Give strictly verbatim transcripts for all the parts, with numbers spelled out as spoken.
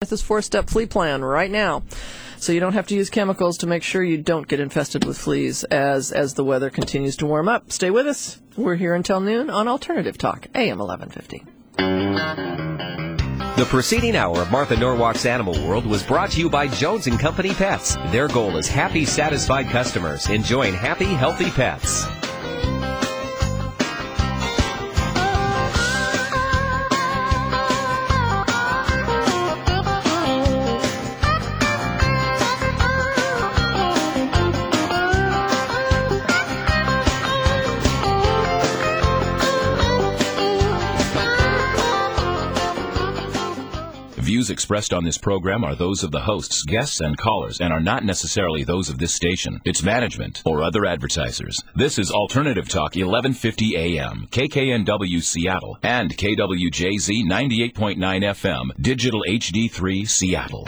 This four-step flea plan right now, so you don't have to use chemicals to make sure you don't get infested with fleas as as the weather continues to warm up. Stay with us. We're here until noon on Alternative Talk, A M eleven fifty. The preceding hour of Martha Norwalk's Animal World was brought to you by Jones and Company Pets. Their goal is happy, satisfied customers enjoying happy, healthy pets. Views expressed on this program are those of the hosts, guests, and callers, and are not necessarily those of this station, its management, or other advertisers. This is Alternative Talk, eleven fifty A M, K K N W Seattle, and K W J Z ninety-eight point nine F M, Digital H D three Seattle.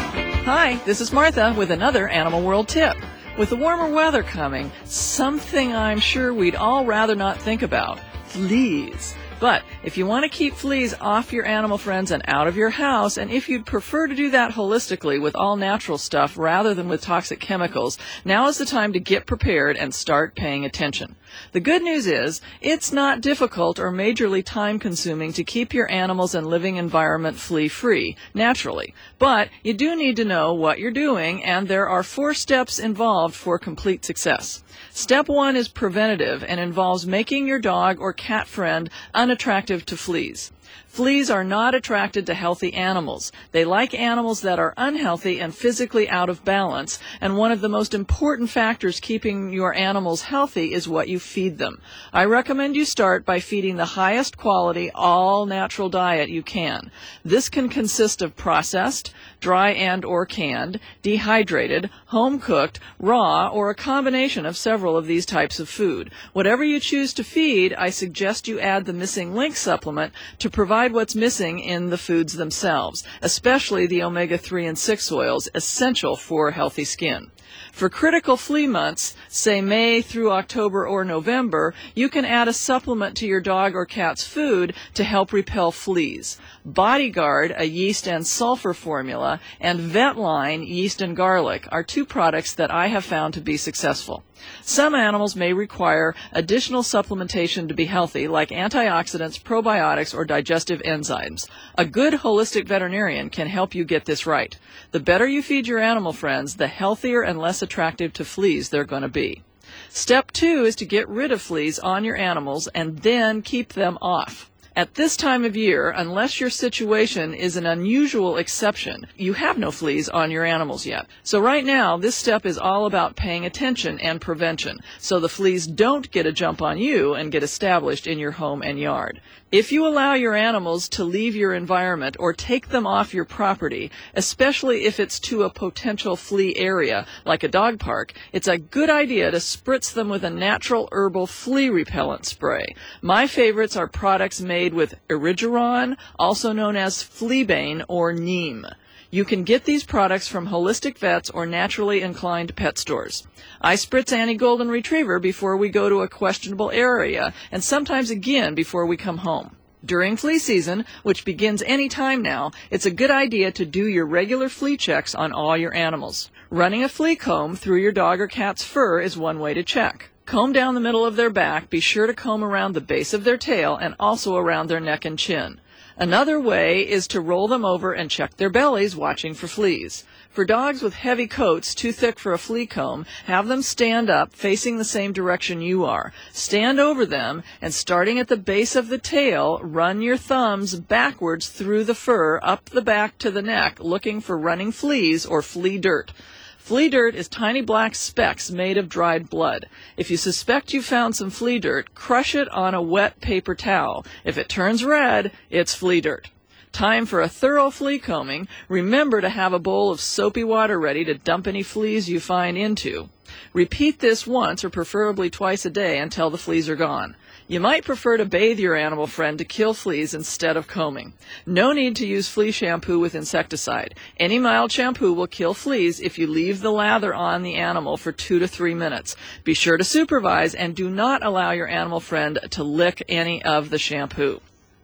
Hi, this is Martha with another Animal World tip. With the warmer weather coming, something I'm sure we'd all rather not think about: fleas. But if you want to keep fleas off your animal friends and out of your house, and if you'd prefer to do that holistically with all natural stuff rather than with toxic chemicals, now is the time to get prepared and start paying attention. The good news is, it's not difficult or majorly time-consuming to keep your animals and living environment flea-free, naturally. But you do need to know what you're doing, and there are four steps involved for complete success. Step one is preventative and involves making your dog or cat friend unattractive to fleas. Fleas are not attracted to healthy animals. They like animals that are unhealthy and physically out of balance, and one of the most important factors keeping your animals healthy is what you feed them. I recommend you start by feeding the highest quality, all-natural diet you can. This can consist of processed, dry and or canned, dehydrated, home-cooked, raw, or a combination of several of these types of food. Whatever you choose to feed, I suggest you add the Missing Link supplement to provide what's missing in the foods themselves, especially the omega three and six oils, essential for healthy skin. For critical flea months, say May through October or November, you can add a supplement to your dog or cat's food to help repel fleas. Bodyguard, a yeast and sulfur formula, and Vetline, yeast and garlic, are two products that I have found to be successful. Some animals may require additional supplementation to be healthy, like antioxidants, probiotics, or digestive enzymes. A good holistic veterinarian can help you get this right. The better you feed your animal friends, the healthier and less attractive to fleas they're going to be. Step two is to get rid of fleas on your animals and then keep them off. At this time of year, unless your situation is an unusual exception, you have no fleas on your animals yet. So right now, this step is all about paying attention and prevention, so the fleas don't get a jump on you and get established in your home and yard. If you allow your animals to leave your environment or take them off your property, especially if it's to a potential flea area, like a dog park, it's a good idea to spritz them with a natural herbal flea repellent spray. My favorites are products made with Erigeron, also known as Fleabane or Neem. You can get these products from holistic vets or naturally inclined pet stores. I spritz Annie Golden Retriever before we go to a questionable area, and sometimes again before we come home. During flea season, which begins any time now, it's a good idea to do your regular flea checks on all your animals. Running a flea comb through your dog or cat's fur is one way to check. Comb down the middle of their back, be sure to comb around the base of their tail and also around their neck and chin. Another way is to roll them over and check their bellies, watching for fleas. For dogs with heavy coats too thick for a flea comb, have them stand up facing the same direction you are. Stand over them and, starting at the base of the tail, run your thumbs backwards through the fur up the back to the neck, looking for running fleas or flea dirt. Flea dirt is tiny black specks made of dried blood. If you suspect you found some flea dirt, crush it on a wet paper towel. If it turns red, it's flea dirt. Time for a thorough flea combing. Remember to have a bowl of soapy water ready to dump any fleas you find into. Repeat this once or preferably twice a day until the fleas are gone. You might prefer to bathe your animal friend to kill fleas instead of combing. No need to use flea shampoo with insecticide. Any mild shampoo will kill fleas if you leave the lather on the animal for two to three minutes. Be sure to supervise and do not allow your animal friend to lick any of the shampoo.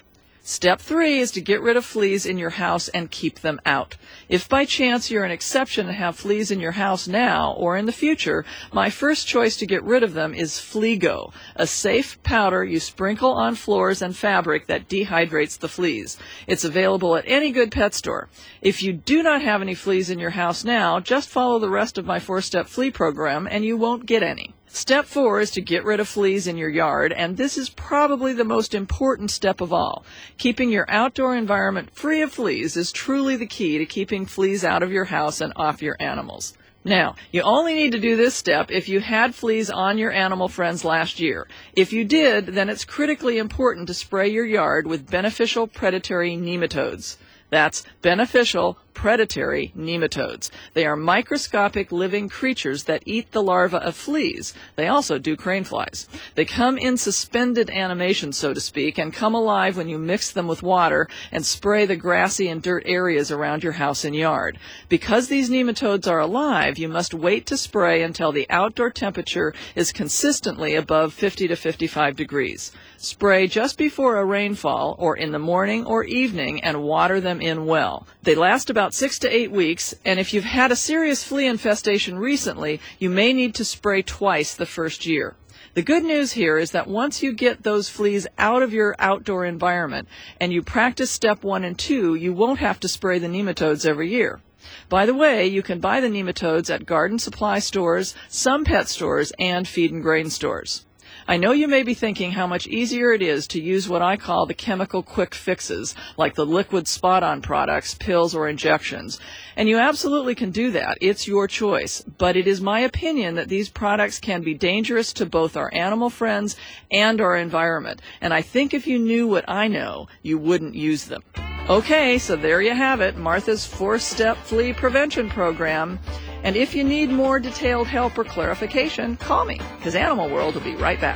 Step three is to get rid of fleas in your house and keep them out. If by chance you're an exception and have fleas in your house now or in the future, my first choice to get rid of them is Fleago, a safe powder you sprinkle on floors and fabric that dehydrates the fleas. It's available at any good pet store. If you do not have any fleas in your house now, just follow the rest of my four-step flea program and you won't get any. Step four is to get rid of fleas in your yard, and this is probably the most important step of all. Keeping your outdoor environment free of fleas is truly the key to keeping fleas out of your house and off your animals. Now, you only need to do this step if you had fleas on your animal friends last year. If you did, then it's critically important to spray your yard with beneficial predatory nematodes. That's beneficial predatory nematodes. They are microscopic living creatures that eat the larvae of fleas. They also do crane flies. They come in suspended animation, so to speak, and come alive when you mix them with water and spray the grassy and dirt areas around your house and yard. Because these nematodes are alive, you must wait to spray until the outdoor temperature is consistently above fifty to fifty-five degrees. Spray just before a rainfall or in the morning or evening and water them in well. They last about six to eight weeks, and if you've had a serious flea infestation recently, you may need to spray twice the first year. The good news here is that once you get those fleas out of your outdoor environment and you practice step one and two, you won't have to spray the nematodes every year. By the way, you can buy the nematodes at garden supply stores, some pet stores, and feed and grain stores. I know you may be thinking how much easier it is to use what I call the chemical quick fixes, like the liquid spot-on products, pills, or injections. And you absolutely can do that. It's your choice. But it is my opinion that these products can be dangerous to both our animal friends and our environment. And I think if you knew what I know, you wouldn't use them. Okay, so there you have it, Martha's four-step flea prevention program. And if you need more detailed help or clarification, call me, because Animal World will be right back.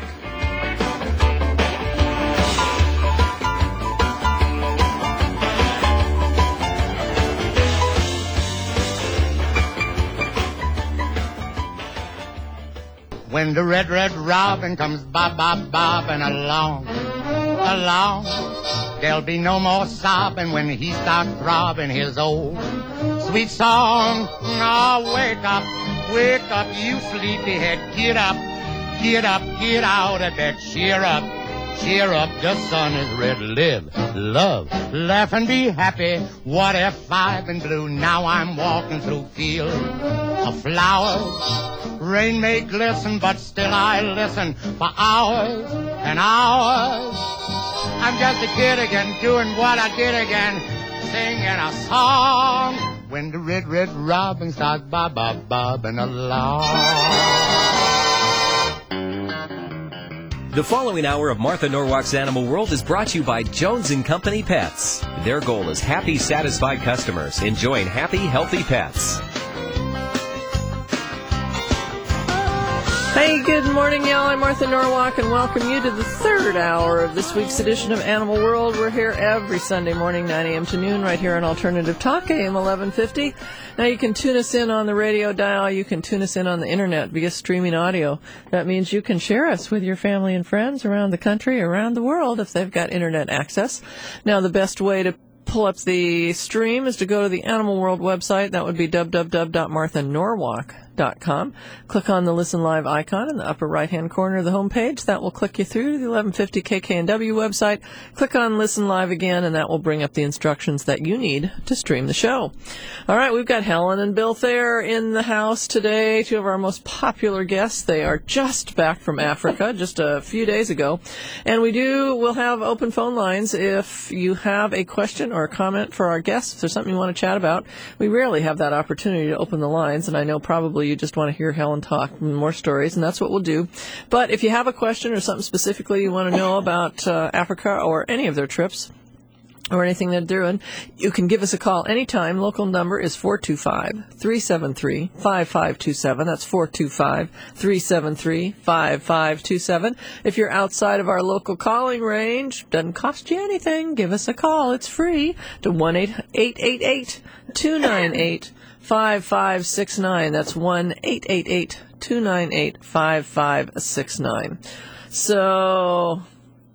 When the red, red robin comes bob, bob, bobbing along, along, there'll be no more sobbing when he starts throbbing his old sweet song. Now wake up, wake up, you sleepyhead. Get up, get up, get out of bed. Cheer up, cheer up, the sun is red. Live, love, laugh and be happy. What if I've been blue? Now I'm walking through fields of flowers. Rain may glisten, but still I listen for hours and hours. I'm just a kid again, doing what I did again, singing a song. When the red, red robin starts bob, bob, bobbing along. The following hour of Martha Norwalk's Animal World is brought to you by Jones and Company Pets. Their goal is happy, satisfied customers enjoying happy, healthy pets. Hey, good morning, y'all. I'm Martha Norwalk, and welcome you to the third hour of this week's edition of Animal World. We're here every Sunday morning, nine a.m. to noon, right here on Alternative Talk, A M eleven fifty. Now, you can tune us in on the radio dial. You can tune us in on the Internet via streaming audio. That means you can share us with your family and friends around the country, around the world, if they've got Internet access. Now, the best way to pull up the stream is to go to the Animal World website. That would be w w w dot martha norwalk dot com. Click on the Listen Live icon in the upper right-hand corner of the home page. That will click you through to the eleven fifty K K N W website. Click on Listen Live again, and that will bring up the instructions that you need to stream the show. All right, we've got Helen and Bill Thayer in the house today, two of our most popular guests. They are just back from Africa, just a few days ago. And we do, we'll have open phone lines if you have a question or a comment for our guests, if there's something you want to chat about. We rarely have that opportunity to open the lines, and I know probably you just want to hear Helen talk more stories, and that's what we'll do. But if you have a question or something specifically you want to know about uh, Africa or any of their trips or anything they're doing, you can give us a call anytime. Local number is four two five, three seven three, five five two seven. That's four two five, three seven three, five five two seven. If you're outside of our local calling range, doesn't cost you anything. Give us a call. It's free to one eight eight eight, two nine eight, five five six nine. That's one eight eight eight, two nine eight, five five six nine. So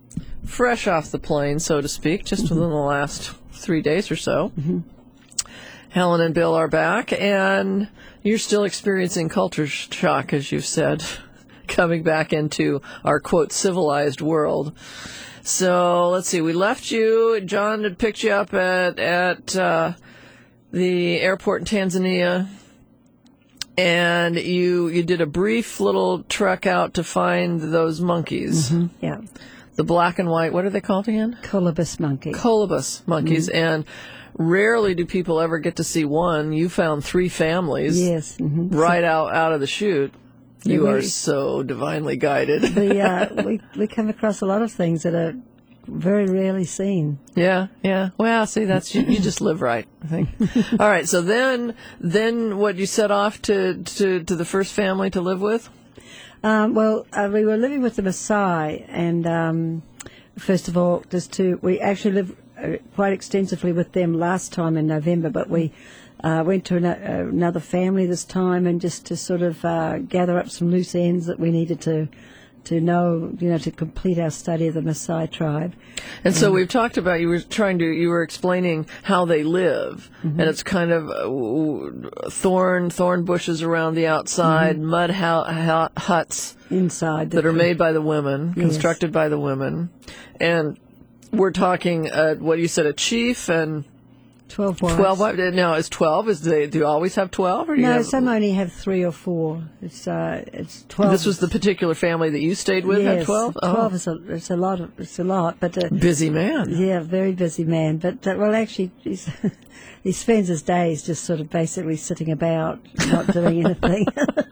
fresh off the plane, so to speak, just mm-hmm. within the last three days or so. Mm-hmm. Helen and Bill are back, and you're still experiencing culture shock, as you've said, coming back into our, quote, civilized world. So, let's see, we left you, John had picked you up at, at uh, the airport in Tanzania, and you you did a brief little trek out to find those monkeys. Mm-hmm. Yeah. The black and white, what are they called again? Colobus monkey. Colobus monkeys, mm-hmm. and rarely do people ever get to see one. You found three families. Yes. Mm-hmm. Right so, out, out of the chute. You yeah, we, are so divinely guided. we, uh, we we come across a lot of things that are very rarely seen. Yeah, yeah. Well, see, that's you, you just live right, I think. All right, so then then what, you set off to, to, to the first family to live with? Um, well, uh, we were living with the Maasai, and um, first of all, just to we actually lived uh, quite extensively with them last time in November, but we uh, went to an, uh, another family this time, and just to sort of uh, gather up some loose ends that we needed to to know, you know, to complete our study of the Maasai tribe. And so we've talked about, you were trying to, you were explaining how they live, mm-hmm. and it's kind of uh, thorn thorn bushes around the outside, mm-hmm. mud hu- hu- huts inside that are made by the women, yes. constructed by the women, and we're talking, uh, what you said, a chief and Twelve wives. Twelve wives. Now, is twelve? Is they do you always have twelve? Or do no, you have, some only have three or four. It's uh, it's twelve. This was the particular family that you stayed with. Yes, at twelve. Twelve oh. is a it's a lot. Of, it's a lot, but uh, busy man. Yeah, very busy man. But uh, well, actually, he's, he spends his days just sort of basically sitting about, not doing anything.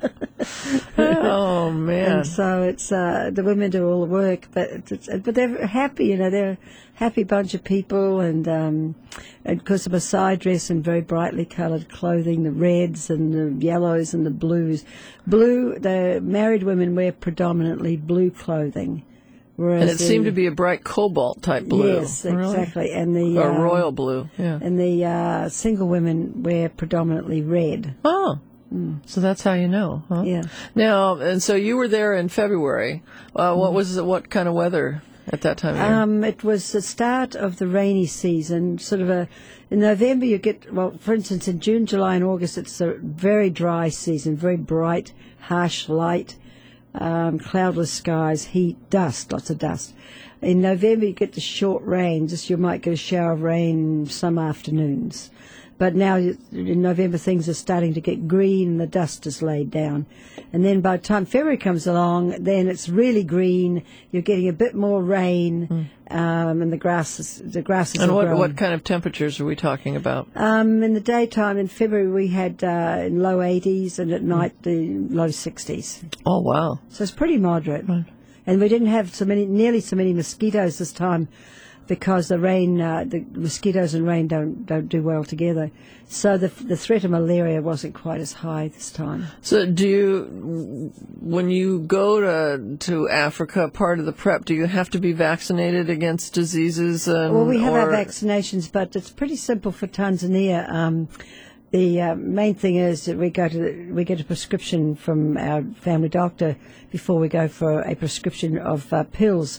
Oh man! And so it's uh, the women do all the work, but it's, but they're happy. You know, they're a happy bunch of people, and um, and because of Maasai dress in very brightly coloured clothing, the reds and the yellows and the blues. Blue, the married women wear predominantly blue clothing. And it the, seemed to be a bright cobalt type blue. Yes, really? exactly. And the or um, royal blue. Yeah. And the uh, single women wear predominantly red. Oh. Mm. So that's how you know, huh? Yeah. Now, and so you were there in February. Uh, what was what kind of weather at that time of year? Um, it was the start of the rainy season. Sort of a in November you get well, for instance, in June, July, and August it's a very dry season, very bright, harsh light, um, cloudless skies, heat, dust, lots of dust. In November you get the short rain. Just you might get a shower of rain some afternoons. But now in November things are starting to get green and the dust is laid down. And then by the time February comes along, then it's really green. You're getting a bit more rain, mm. um, and the grass is, the grass is And what, growing. what kind of temperatures are we talking about? Um, in the daytime in February we had uh, in low eighties, and at night mm. the low sixties. Oh, wow. So it's pretty moderate. Right. And we didn't have so many, nearly so many mosquitoes this time, because the rain, uh, the mosquitoes and rain don't don't do well together. So the the threat of malaria wasn't quite as high this time. So do you, when you go to to Africa, part of the prep, do you have to be vaccinated against diseases? And, well, we have or... our vaccinations, but it's pretty simple for Tanzania. Um, the uh, main thing is that we go to we get a prescription from our family doctor before we go for a prescription of uh, pills.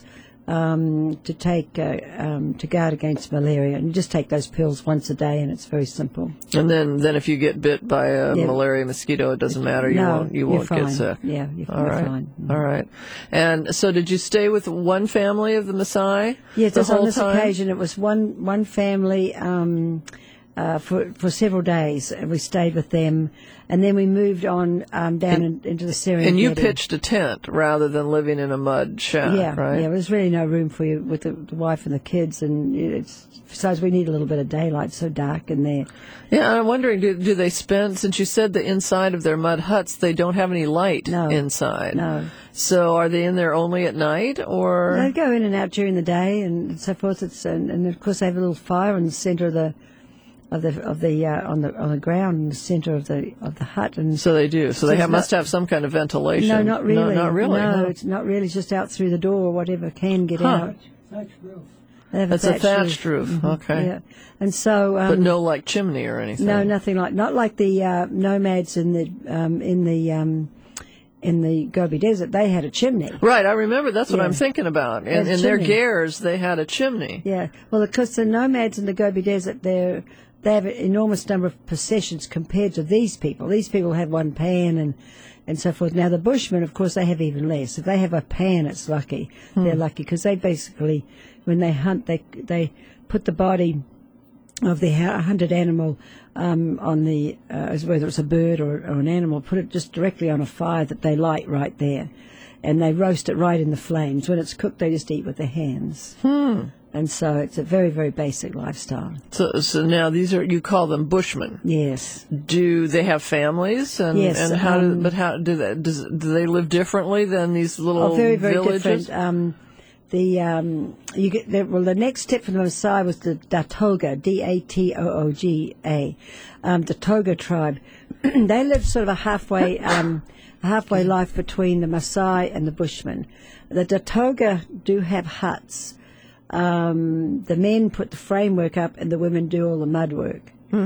Um, to take uh, um, to guard against malaria, and you just take those pills once a day, and it's very simple. And then, then if you get bit by a yeah. malaria mosquito, it doesn't matter. You no, won't you you're won't fine. get sick. Yeah, you're, All you're right. fine. All right. And so, did you stay with one family of the Maasai? Yes, the whole on this time? occasion it was one one family um, uh, for for several days, and we stayed with them. And then we moved on um, down and, in, into the Serengeti. And you pitched a tent rather than living in a mud shack, yeah, right? Yeah, there's really no room for you with the, the wife and the kids. And it's, besides, we need a little bit of daylight. It's so dark in there. Yeah, I'm wondering, do, do they spend, since you said the inside of their mud huts, they don't have any light no, inside. No. So are they in there only at night, or? They go in and out during the day and so forth. It's and, and of course they have a little fire in the centre of the of the of the uh, on the on the ground in the centre of the of the hut. And so they do. So, so they have, not, must have some kind of ventilation. No, not really. No, not really. No, no. it's not really. It's just out through the door, whatever can get huh. out. Thatched roof. That's a thatched roof. roof. Mm-hmm. Okay. Yeah. And so, um, but no like chimney or anything. No, nothing like not like the uh, nomads in the um, in the um, in the Gobi Desert, they had a chimney. Right, I remember. That's what Yeah. I'm thinking about. They had In, a in their chimney. gers, they had a chimney. Yeah, well, because the nomads in the Gobi Desert, they're, they have an enormous number of possessions compared to these people. These people have one pan and, and so forth. Now, the Bushmen, of course, they have even less. If they have a pan, it's lucky. Hmm. They're lucky because they basically, when they hunt, they they put the body of the hu- hunted animal um, on the, uh, whether it's a bird or, or an animal, put it just directly on a fire that they light right there. And they roast it right in the flames. When it's cooked, they just eat with their hands. Hmm. And so it's a very, very basic lifestyle. So, so now these are, you call them Bushmen. Yes. Do they have families? And, Yes, and how do, um, but how do they, does, do they live differently than these little Oh, very, very villages? different. Um, the um, you get the, well, the next step from the Maasai was the Datoga, D A T O O G A, um, the Toga tribe. They lived sort of a halfway, um, a halfway life between the Maasai and the Bushmen. The Datoga do have huts. Um, the men put the framework up, and the women do all the mud work. Hmm.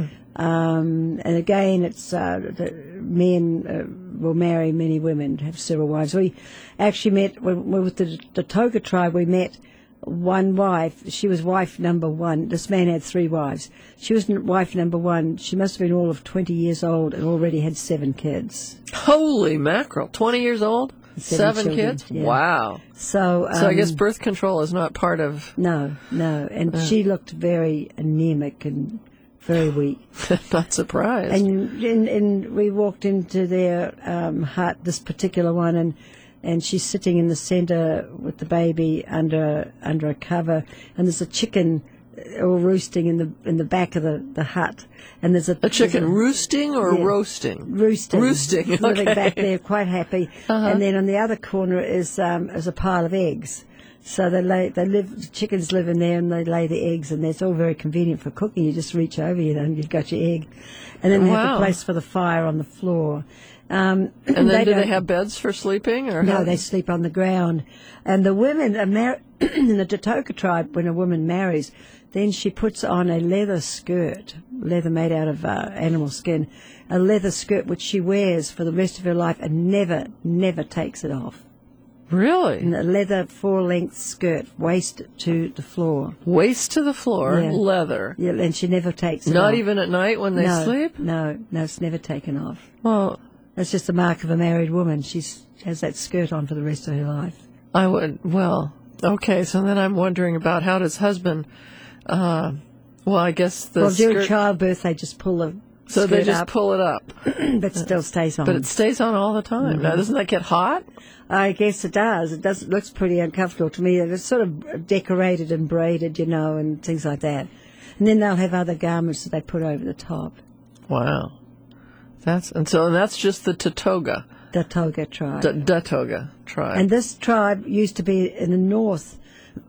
Um, and again, it's uh, the men uh, will marry many women, have several wives. We actually met when we were with the, the Toga tribe. We met one wife. She was wife number one. This man had three wives. She was n- wife number one. She must have been all of twenty years old and already had seven kids. Holy mackerel! Twenty years old, Seven seven, children, kids. yeah. Wow. So, um, So I guess birth control is not part of. no, no, and she looked very anemic and very weak. Not surprised. And, and and we walked into their um, hut, this particular one, and and she's sitting in the centre with the baby under under a cover, and there's a chicken all roosting in the in the back of the, the hut, and there's a a chicken there's a- roosting or Yeah. roasting? roosting, Roosting, living okay. back there, quite happy. Uh-huh. And then on the other corner is um, is a pile of eggs. So they lay, they live, the chickens live in there, and they lay the eggs, and it's all very convenient for cooking. You just reach over, you know, and you've got your egg, and then they have Wow. a place for the fire on the floor. Um, And then do they don't- have beds for sleeping? Or No, how- they sleep on the ground. And the women are mar- in the Datoka tribe, when a woman marries, then she puts on a leather skirt, leather made out of uh, animal skin, a leather skirt which she wears for the rest of her life and never, never takes it off. Really? And a leather four-length skirt, waist to the floor. Waist to the floor, Yeah. leather. Yeah, and she never takes it Not off. even at night when they no, sleep? No, no, it's never taken off. Well, That's just the mark of a married woman. She has that skirt on for the rest of her life. I would, well, okay, so then I'm wondering about how does husband, uh, well, I guess the well, during skirt, childbirth, they just pull the so skirt they just up, pull it up. but still stays on. But it stays on all the time. Mm-hmm. Now, doesn't that get hot? I guess it does. It does. It looks pretty uncomfortable to me. It's sort of decorated and braided, you know, and things like that. And then they'll have other garments that they put over the top. Wow. That's, and so and that's just the Tatoga, The Toga tribe. D- Datoga tribe. And this tribe used to be in the north,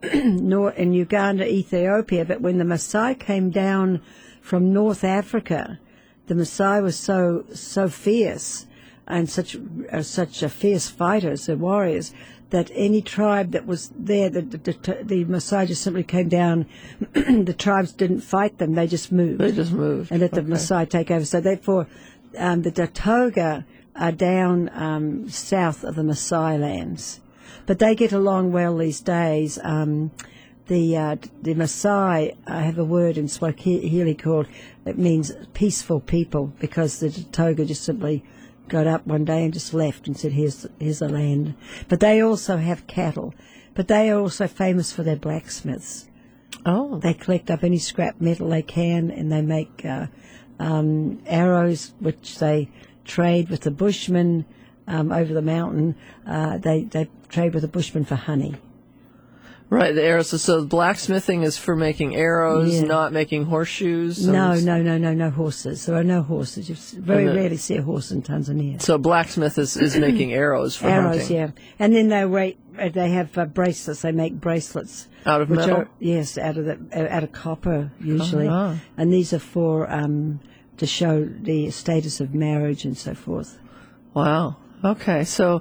nor in Uganda, Ethiopia. But when the Maasai came down from North Africa, the Maasai was so so fierce and such uh, such uh, fierce fighters and warriors that any tribe that was there, the, the, the, the Maasai just simply came down. The tribes didn't fight them; they just moved. They just moved. and let the Okay. Maasai take over. So therefore, um, the Datoga are down um, south of the Maasai lands, but they get along well these days. Um, the uh, the Maasai uh, have a word in Swahili called, it means peaceful people, because the Datoga just simply got up one day and just left and said, here's here's the land. But they also have cattle, but they are also famous for their blacksmiths. Oh, They collect up any scrap metal they can, and they make uh, um, arrows, which they trade with the Bushmen um, over the mountain. Uh, they they trade with the Bushmen for honey. right. The arrows. So, so blacksmithing is for making arrows, Yeah. not making horseshoes. No, and- no, no, no, no horses. There are no horses. You s- very And the- rarely see a horse in Tanzania. So blacksmith is, is making arrows for Arrows, hunting. yeah. And then they rate, uh, they have uh, bracelets. They make bracelets Out of which metal? Are, yes, out of the uh, out of copper usually. Uh-huh. And these are for um, to show the status of marriage and so forth. Wow. Okay. So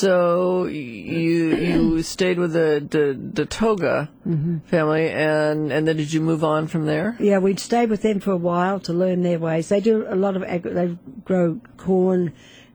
so you you stayed with the the, the Toga Mm-hmm. family, and and then did you move on from there? Yeah, we'd stayed with them for a while to learn their ways. They do a lot of agri- they grow corn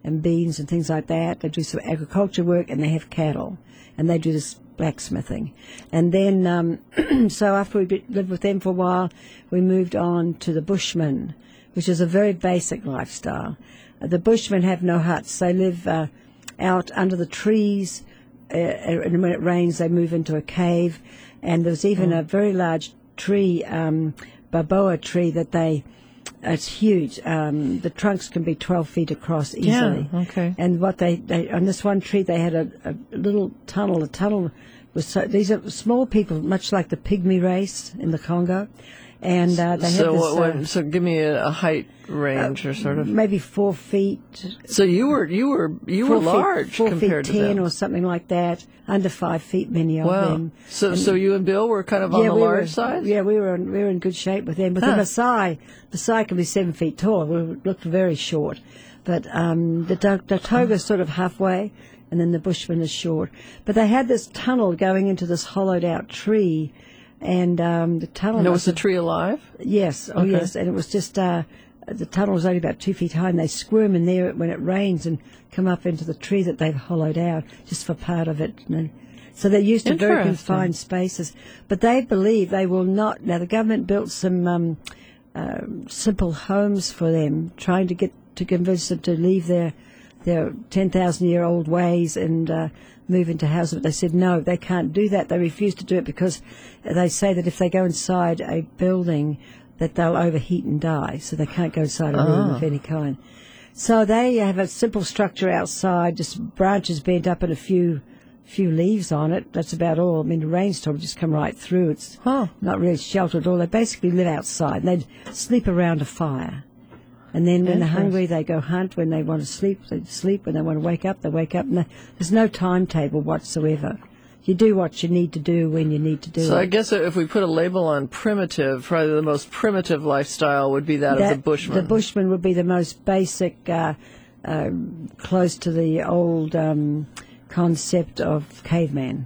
and beans and things like that. They do some agriculture work, and they have cattle, and they do this blacksmithing. And then, um, so after we be, lived with them for a while, we moved on to the Bushmen, which is a very basic lifestyle. Uh, the Bushmen have no huts. They live uh, out under the trees, uh, and when it rains, they move into a cave. And there's even mm. a very large tree, um, baboa tree, that they, it's huge. Um, the trunks can be twelve feet across easily. Yeah, okay. And what they, they, on this one tree, they had a, a little tunnel. The tunnel was so, these are small people, much like the pygmy race in the Congo. And uh, they so, had this, what, what, uh, so give me a, a height range uh, or sort of. Maybe four feet. So you were you were you four were feet, large four compared feet to ten them. or something like that. Under five feet, many of Wow. them. So And- so you and Bill were kind of on yeah, the we large were, side. Yeah, we were in, we were in good shape with them. With Huh. the Maasai, Maasai can be seven feet tall. We looked very short, but um, the Da- Datoga is sort of halfway, and then the Bushman is short. But they had this tunnel going into this hollowed out tree, and um, the tunnel. Now, was must the have- tree alive? Yes, oh Okay. yes, and it was just uh, the tunnel was only about two feet high, and they squirm in there when it rains and come up into the tree that they've hollowed out just for part of it. You know. So they're used to very Interesting. confined spaces, but they believe they will not. Now the government built some um, uh, simple homes for them, trying to get to convince them to leave their their ten thousand year old ways and uh, move into houses. But they said no, they can't do that. They refuse to do it because they say that if they go inside a building, that they'll overheat and die. So they can't go inside a room of any kind. So they have a simple structure outside, just branches bent up and a few few leaves on it. That's about all. I mean, the rainstorm would just come right through. It's Huh. not really sheltered at all. They basically live outside. They'd sleep around a fire. And then when they're hungry, they go hunt. When they want to sleep, they sleep. When they want to wake up, they wake up. And they, there's no timetable whatsoever. You do what you need to do when you need to do So it. I guess if we put a label on primitive, probably the most primitive lifestyle would be that, of the Bushman. The Bushman would be the most basic, uh, uh, close to the old um, concept of caveman.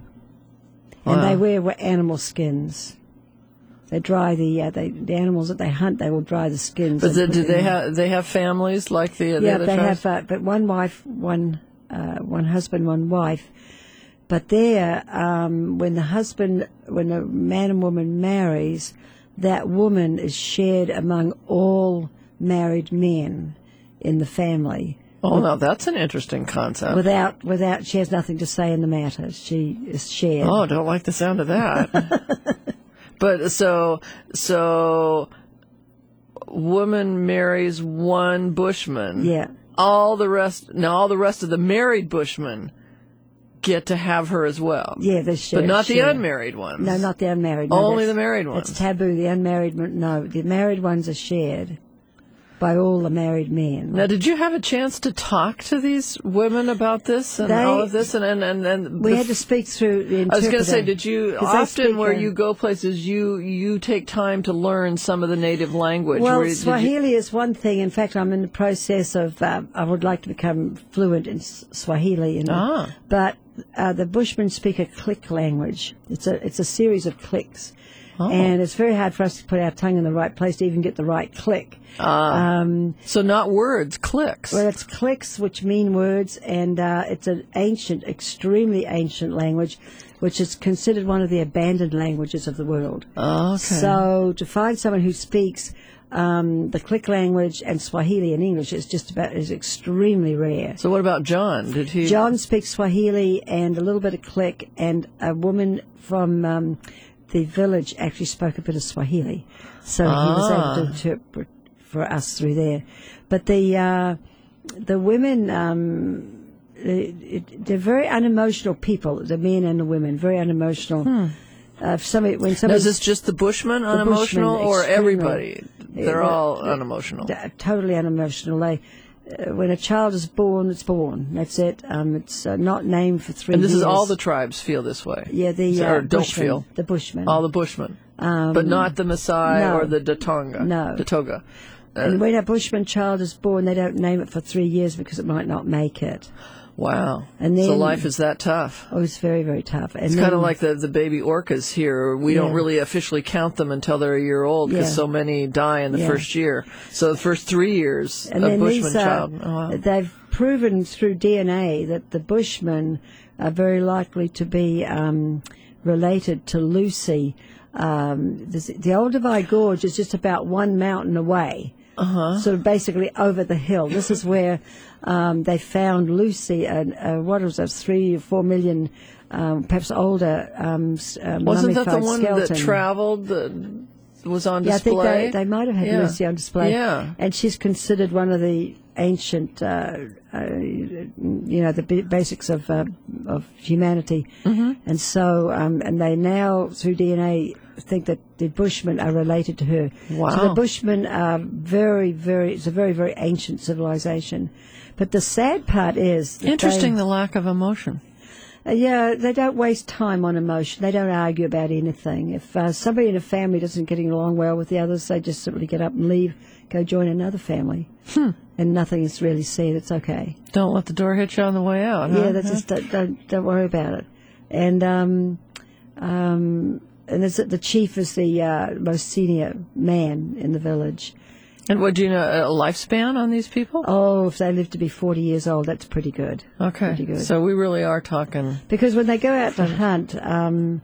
And Wow. they wear wa- animal skins. They dry the uh, they, the animals that they hunt. They will dry the skins. But and the, put do them they in- have they have families like the, the Yeah, other they tribes? have. Uh, but one wife, one uh, one husband, one wife. But there, um, when the husband, when a man and woman marries, that woman is shared among all married men in the family. Oh, now that's an interesting concept. Without, without, she has nothing to say in the matter. She is shared. Oh, don't like the sound of that. But so so, woman marries one Bushman. Yeah. All the rest now, all the rest of the married Bushmen get to have her as well. Yeah, they're shared. But not the shared. unmarried ones. No, not the unmarried. No, Only that's- the married ones. It's taboo. The unmarried, one- no, the married ones are shared by all the married men. Now, did you have a chance to talk to these women about this and They- all of this? And and and, and we the had to speak through the I interpreter. was going to say, did you 'Cause they often speak, where uh, you go places, you you take time to learn some of the native language? Well, Where- did you- Swahili is one thing. In fact, I'm in the process of. Uh, I would like to become fluent in S- Swahili, and Ah. but uh, the Bushmen speak a click language. It's a it's a series of clicks, Oh. and it's very hard for us to put our tongue in the right place to even get the right click. Um, so not words, clicks. Well, it's clicks, which mean words, and uh, it's an ancient, extremely ancient language, which is considered one of the abandoned languages of the world. Okay. So to find someone who speaks um, the click language and Swahili and English is just about is extremely rare. So what about John? Did he? John speaks Swahili and a little bit of click, and a woman from um, the village actually spoke a bit of Swahili, so he was Ah. able to interpret for us through there. But the uh, the women, um, it, it, they're very unemotional people. The men and the women, very unemotional. Hmm. Uh, if somebody, when Now, somebody, is this just the Bushmen unemotional, Bushmen, or extremely. everybody? They're Yeah, all they're- unemotional. they're totally unemotional. They, uh, when a child is born, it's born. That's it. Um, it's uh, not named for three And this years. is all the tribes feel this way. yeah, the So- uh, or don't Bushmen, feel. the Bushmen. All the Bushmen, but not the Maasai no. or the Datonga. No. Datoga. And when a Bushman child is born, they don't name it for three years because it might not make it. Wow. And then, so life is that tough. Oh, it's very, very tough. And it's then, kind of like the, the baby orcas here. We yeah. don't really officially count them until they're a year old because Yeah. so many die in the Yeah. first year. So the first three years and of then Bushman these, uh, child. Oh, wow. They've proven through D N A that the Bushmen are very likely to be um, related to Lucy. Um, this, the Old Divide Gorge is just about one mountain away. Uh-huh. Sort of basically over the hill. This is where um, they found Lucy, and uh, what was that, three or four million, um, perhaps older, um, s- uh, Wasn't that mummified the one skeleton. that traveled, that was on Yeah, display? I think they, they might have had Yeah. Lucy on display. Yeah. And she's considered one of the ancient, uh, uh, you know, the b- basics of uh, of humanity. Mm-hmm. And so, um, and they now, through D N A, think that the Bushmen are related to her. Wow. So the Bushmen are very, very, it's a very, very ancient civilization. But the sad part is... that Interesting, they- the lack of emotion. Uh, yeah, they don't waste time on emotion. They don't argue about anything. If uh, somebody in a family doesn't getting along well with the others, they just simply get up and leave, go join another family. Hmm. And nothing is really said. It's okay. Don't let the door hit you on the way out, huh? Yeah, that's just don't, don't don't worry about it. And um, um, and there's, the chief is the uh, most senior man in the village. And what, do you know, a lifespan on these people? Oh, if they live to be forty years old, that's pretty good. Okay. Pretty good. So we really are talking... Because when they go out to hunt, um,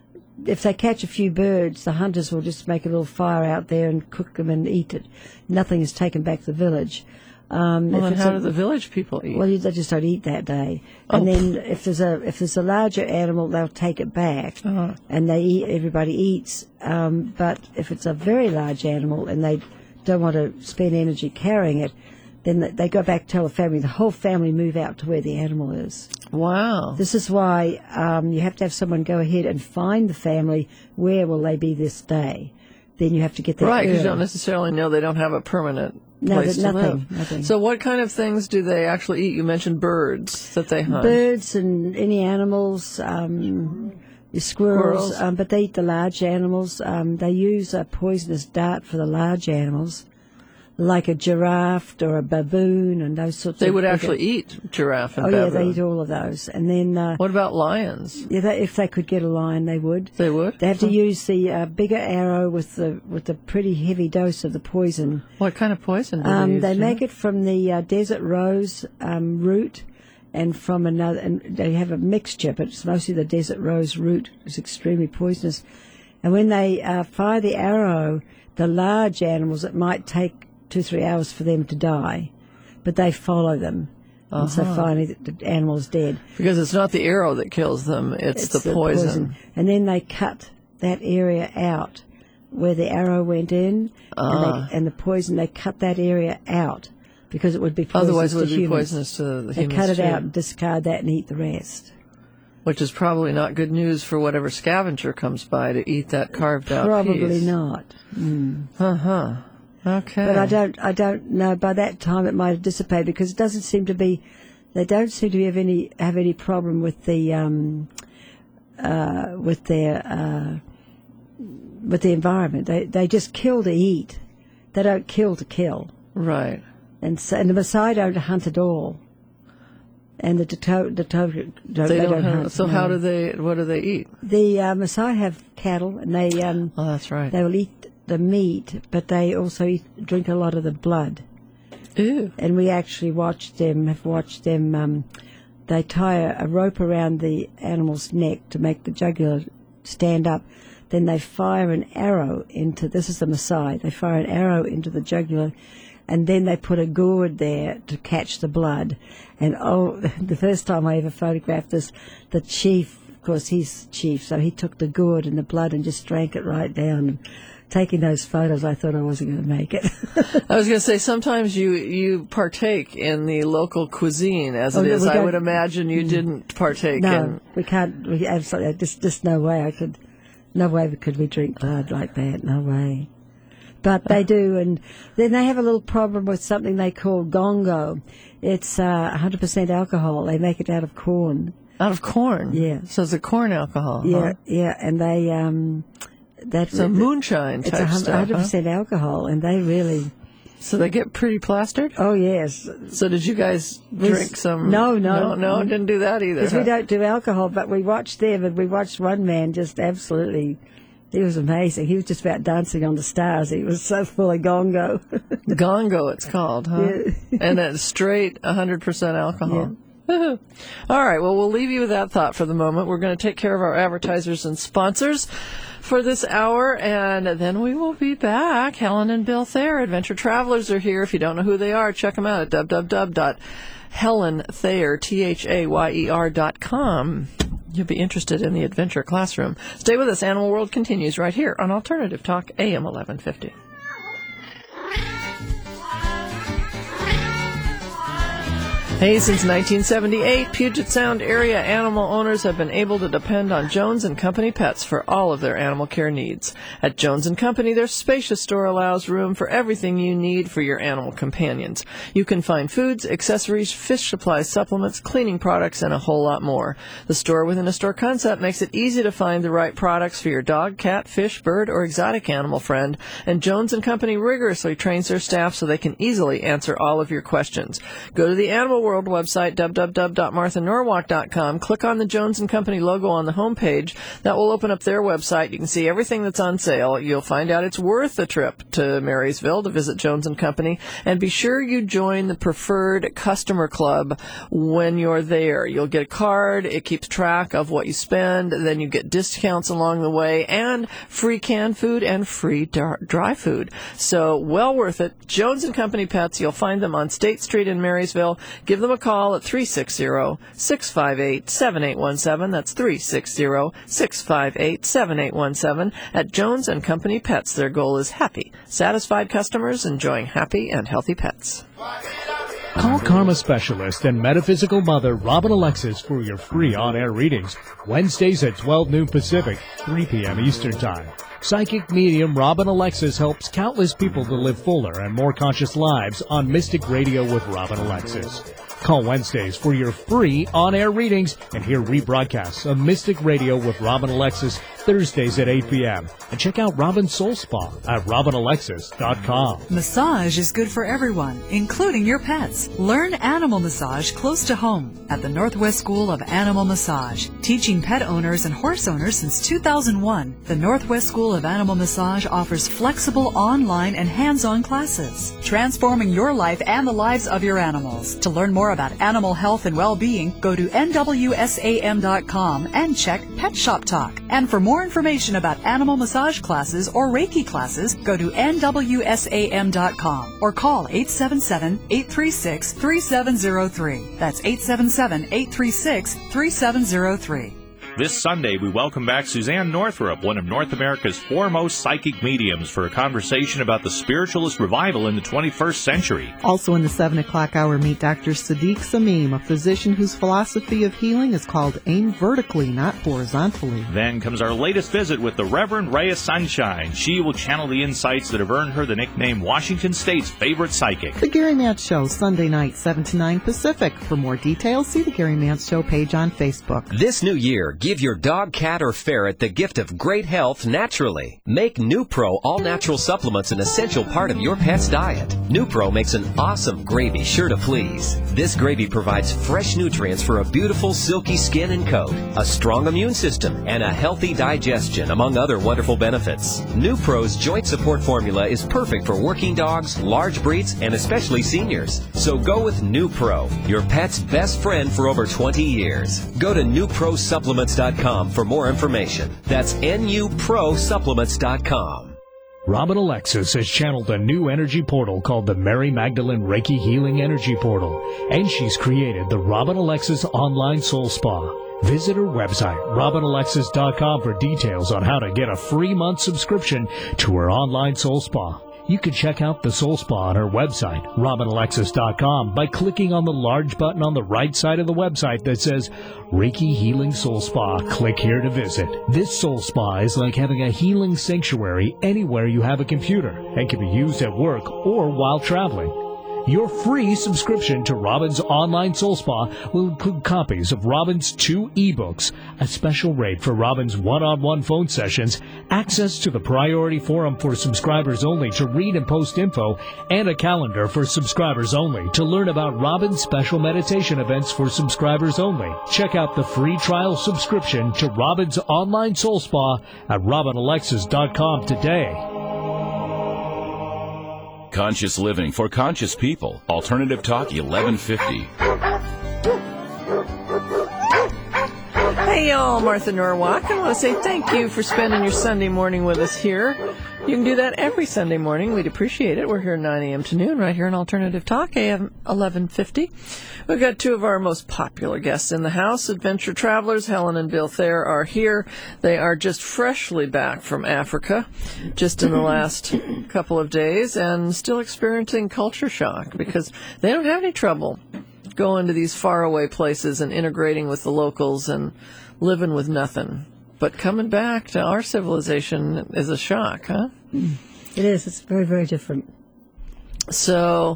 if they catch a few birds, the hunters will just make a little fire out there and cook them and eat it. Nothing is taken back to the village. Um, Well, if then it's how a- do the village people eat? Well, you- they just don't eat that day. And Oh. then if there's a if there's a larger animal, they'll take it back, Uh-huh. and they eat. Everybody eats. Um, but if it's a very large animal and they don't want to spend energy carrying it, then th- they go back, tell the family. The whole family move out to where the animal is. Wow. This is why um, you have to have someone go ahead and find the family. Where will they be this day? Then you have to get there Right, because you early. don't necessarily know they don't have a permanent No, place that- to nothing, live. nothing. So what kind of things do they actually eat? You mentioned birds that they hunt. Birds and any animals, um, the squirrels, Squirrels. Um, but they eat the large animals. Um, they use a poisonous dart for the large animals, like a giraffe or a baboon and those sorts They of... would bigger- actually eat giraffe and Oh, yeah, baboon. they eat all of those. And then, uh, What about lions? yeah, they, if they could get a lion, they would. They would? They have to use the uh, bigger arrow with the with the pretty heavy dose of the poison. What kind of poison do they Um, use? they do you make know? it from the uh, desert rose um, root, and from another. And they have a mixture, but it's mostly the desert rose root. It's extremely poisonous. And when they uh, fire the arrow, the large animals, it might take two three hours for them to die, but they follow them, and so Uh-huh. finally the, the animal's dead. Because it's not the arrow that kills them, it's, It's the, poison. And then they cut that area out where the arrow went in, Ah. and, they, and the poison, they cut that area out because it would be poisonous Otherwise it to would be humans. poisonous to the They humans cut it too. out and discard that and eat the rest. Which is probably not good news for whatever scavenger comes by to eat that carved out Probably piece. not. Uh-huh. Okay. But I don't, I don't know. By that time, it might have dissipated because it doesn't seem to be. They don't seem to have any have any problem with the um, uh, with their uh, with the environment. They they just kill to eat. They don't kill to kill. Right. And so, and the Maasai don't hunt at all. And the Dato, Dato don't, They they don't don't have, hunt. so no. how do they, what do they eat? The uh, Maasai have cattle, and they um, Oh, that's right. they will eat the meat, but they also eat, drink a lot of the blood. Ew. And we actually watched them, have watched them, um, they tie a, a rope around the animal's neck to make the jugular stand up. Then they fire an arrow into, this is the Maasai, they fire an arrow into the jugular, and then they put a gourd there to catch the blood. And oh, the first time I ever photographed this, the chief, of course he's chief, so he took the gourd and the blood and just drank it right down. Taking those photos, I thought I wasn't going to make it. I was going to say, sometimes you, you partake in the local cuisine, as it Oh, no, is. we I don't- would imagine you didn't partake No, in... we can't. We absolutely just, just no way. I could, no way could we drink blood like that. No way. But they do, and then they have a little problem with something they call gongo. It's uh, one hundred percent alcohol. They make it out of corn. Out of corn? Yeah. So it's a corn alcohol, Yeah, huh? yeah, and they um, that It's a moonshine It's type a hun- stuff, one hundred huh? percent alcohol, and they really So they get pretty plastered? Oh, yes. So did you guys We drink s- some? No, No, no. no, didn't do that either. Because huh? we don't do alcohol, but we watched them, and we watched one man just absolutely, he was amazing. He was just about dancing on the stars. He was so full of gongo. Gongo, it's called, huh? Yeah. And it's straight one hundred percent alcohol. All right, well, we'll leave you with that thought for the moment. We're going to take care of our advertisers and sponsors for this hour, and then we will be back. Helen and Bill Thayer, Adventure Travelers, are here. If you don't know who they are, check them out at w w w dot helen thayer dot com. You'll be interested in the Adventure Classroom. Stay with us. Animal World continues right here on Alternative Talk, A M eleven fifty. Hey, since nineteen seventy-eight, Puget Sound area animal owners have been able to depend on Jones and Company Pets for all of their animal care needs. At Jones and Company, their spacious store allows room for everything you need for your animal companions. You can find foods, accessories, fish supplies, supplements, cleaning products, and a whole lot more. The store within a store concept makes it easy to find the right products for your dog, cat, fish, bird, or exotic animal friend, and Jones and Company rigorously trains their staff so they can easily answer all of your questions. Go to the Animal World website, w w w dot martha norwalk dot com. Click on the Jones and Company logo on the homepage. That will open up their website. You can see everything that's on sale. You'll find out it's worth a trip to Marysville to visit Jones and Company. And be sure you join the preferred customer club when you're there. You'll get a card. It keeps track of what you spend. Then you get discounts along the way and free canned food and free dry food. So well worth it. Jones and Company Pets. You'll find them on State Street in Marysville. Give them a call at three six zero, six five eight, seven eight one seven. That's three six zero, six five eight, seven eight one seven. At Jones and Company Pets, their goal is happy, satisfied customers enjoying happy and healthy pets. Call Karma Specialist and Metaphysical Mother Robin Alexis for your free on-air readings. Wednesdays at twelve noon Pacific, three p.m. Eastern Time. Psychic medium Robin Alexis helps countless people to live fuller and more conscious lives on Mystic Radio with Robin Alexis. Call Wednesdays for your free on-air readings and hear rebroadcasts of Mystic Radio with Robin Alexis Thursdays at eight p.m. And check out Robin's Soul Spa at robin alexis dot com. Massage is good for everyone, including your pets. Learn animal massage close to home at the Northwest School of Animal Massage. Teaching pet owners and horse owners since two thousand one, the Northwest School of Animal Massage offers flexible online and hands-on classes, transforming your life and the lives of your animals. To learn more about animal health and well-being, go to N W S A M dot com and check Pet Shop Talk. And for more information about animal massage classes or Reiki classes, go to N W S A M dot com or call eight seven seven, eight three six, three seven zero three. That's eight seven seven, eight three six, three seven zero three. This Sunday, we welcome back Suzanne Northrup, one of North America's foremost psychic mediums, for a conversation about the spiritualist revival in the twenty-first century. Also in the seven o'clock hour, meet Doctor Sadiq Samim, a physician whose philosophy of healing is called aim vertically, not horizontally. Then comes our latest visit with the Reverend Rhea Sunshine. She will channel the insights that have earned her the nickname Washington State's favorite psychic. The Gary Mance Show, Sunday night, seven to nine Pacific. For more details, see the Gary Mance Show page on Facebook. This new year, give your dog, cat, or ferret the gift of great health naturally. Make NuPro all-natural supplements an essential part of your pet's diet. NuPro makes an awesome gravy sure to please. This gravy provides fresh nutrients for a beautiful silky skin and coat, a strong immune system, and a healthy digestion, among other wonderful benefits. NuPro's joint support formula is perfect for working dogs, large breeds, and especially seniors. So go with NuPro, your pet's best friend for over twenty years. Go to new pro supplements dot com for more information. That's N U pro supplements dot com. Robin Alexis has channeled a new energy portal called the Mary Magdalene Reiki Healing Energy Portal, and she's created the Robin Alexis Online Soul Spa. Visit her website, robin alexis dot com, for details on how to get a free month subscription to her online soul spa. You can check out the Soul Spa on her website, robin alexis dot com, by clicking on the large button on the right side of the website that says Reiki Healing Soul Spa. Click here to visit. This Soul Spa is like having a healing sanctuary anywhere you have a computer and can be used at work or while traveling. Your free subscription to Robin's Online Soul Spa will include copies of Robin's two ebooks, a special rate for Robin's one-on-one phone sessions, access to the Priority Forum for subscribers only to read and post info, and a calendar for subscribers only to learn about Robin's special meditation events for subscribers only. Check out the free trial subscription to Robin's Online Soul Spa at robin alexis dot com today. Conscious living for conscious people. Alternative Talk eleven fifty. Hey y'all, Martha Norwalk. I want to say thank you for spending your Sunday morning with us here. You can do that every Sunday morning. We'd appreciate it. We're here nine a.m. to noon right here on Alternative Talk, A M eleven fifty. We've got two of our most popular guests in the house. Adventure travelers, Helen and Bill Thayer, are here. They are just freshly back from Africa, just in the last couple of days, and still experiencing culture shock because they don't have any trouble going to these faraway places and integrating with the locals and living with nothing. But coming back to our civilization is a shock, huh? It is. It's very, very different. So,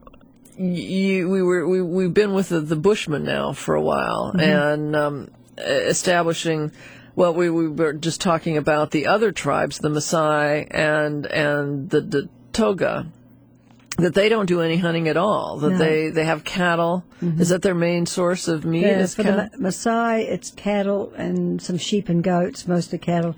you, we were we we've been with the, the Bushmen now for a while, mm-hmm. and um, establishing. Well, we we were just talking about the other tribes, the Maasai and and the, the Toga. That they don't do any hunting at all. That No. they, they have cattle. Mm-hmm. Is that their main source of meat? Yeah, is for cattle? the Ma- Maasai, it's cattle and some sheep and goats, mostly cattle.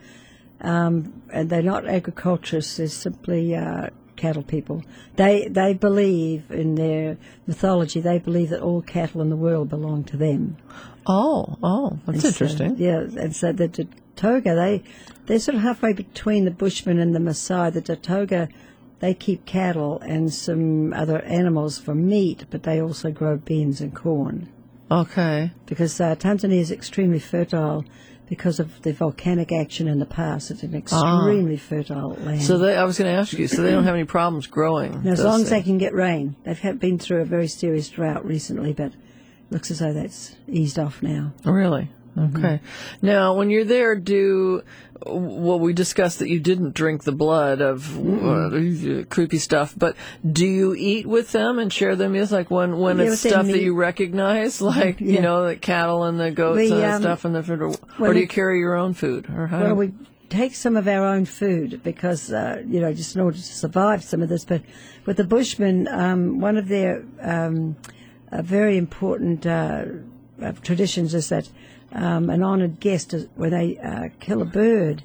Um, and they're not agriculturists, they're simply uh, cattle people. They they believe in their mythology, they believe that all cattle in the world belong to them. Oh, oh, that's And interesting. So, yeah, and so the, the Toga, they, they're sort of halfway between the Bushmen and the Maasai. The Toga, they keep cattle and some other animals for meat, but they also grow beans and corn. Okay. Because uh, Tanzania is extremely fertile because of the volcanic action in the past. It's an extremely ah. fertile land. So they, I was going to ask you, so they don't have any problems growing? Now, as long as they can get rain. They've had, been through a very serious drought recently, but it looks as though that's eased off now. Really? Okay. Mm-hmm. Now, when you're there, do well, we discussed that you didn't drink the blood of uh, creepy stuff, but do you eat with them and share their meals? Like when, when Yeah, it's with stuff them that meat. you recognize, like, Yeah. you know, the cattle and the goats We, and the um, stuff, and the food, or, well, or do you we- carry your own food? Or how? Well, we take some of our own food because, uh, you know, just in order to survive some of this. But with the Bushmen, um, one of their um, uh, very important uh, uh, traditions is that um, an honoured guest, is, when they uh, kill a bird,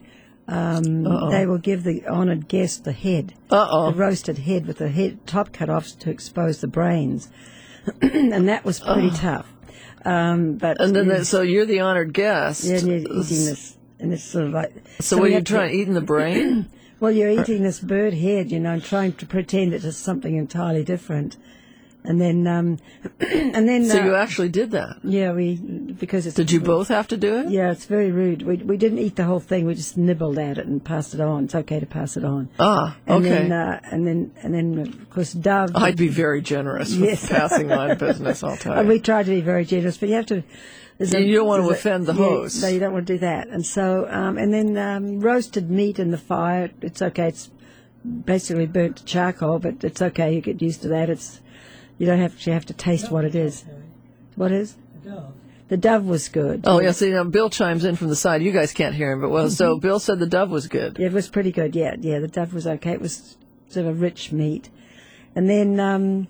um, they will give the honoured guest the head, Uh-oh. the roasted head with the head top cut off to expose the brains. And that was pretty tough. Um, but And then, that, so you're the honored guest. yeah, and you're eating this, and it's sort of like. So, we what are you have to- trying? Eating the brain? Well, you're eating this bird head, you know, and trying to pretend it is something entirely different, and then, um, and then. So uh, you actually did that? Yeah, we because it's. Did you both have to do it? Yeah, it's very rude. We we didn't eat the whole thing. We just nibbled at it and passed it on. It's okay to pass it on. Ah, And okay. then, uh, and then, and then, of course, Dove. I'd be very generous with Yes. passing on business, I'll tell Uh, you. we try to be very generous, but you have to. there's a- You don't want to there's a- offend the yeah, host. No, you don't want to do that. And so, um, and then um, roasted meat in the fire. It's okay. It's basically burnt to charcoal, but it's okay. You get used to that. It's you don't have to you have to taste what it is. What is? The dove. The dove was good. Oh, yeah, see, now Bill chimes in from the side. You guys can't hear him, but well, so Bill said the dove was good. Yeah, it was pretty good. Yeah, yeah, the dove was okay. It was sort of rich meat, and then um,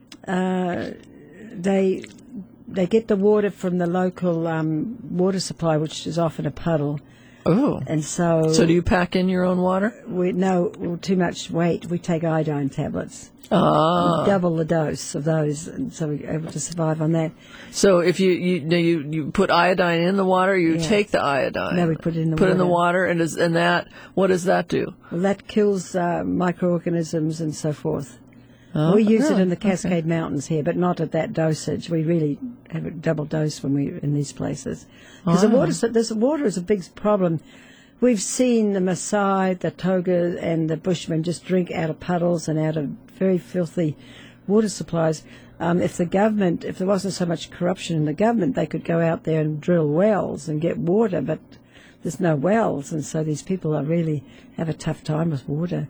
uh, they they get the water from the local um, water supply, which is often a puddle. Oh. And so, So do you pack in your own water? we no well, too much weight. We take iodine tablets, Ah. double the dose of those, and so we're able to survive on that. So if you you no, you, you put iodine in the water, you Yeah. take the iodine. No, we put it in the put it in the water. water, and is and that what does that do? Well, that kills uh, microorganisms and so forth. Oh, we use really? it in the Cascade Mountains here, but not at that dosage. We really have a double dose when we're in these places. Because the Oh. water, this water is a big problem. We've seen the Maasai, the Toga, and the Bushmen just drink out of puddles and out of very filthy water supplies. Um, if the government, if there wasn't so much corruption in the government, they could go out there and drill wells and get water, but there's no wells, and so these people are really have a tough time with water.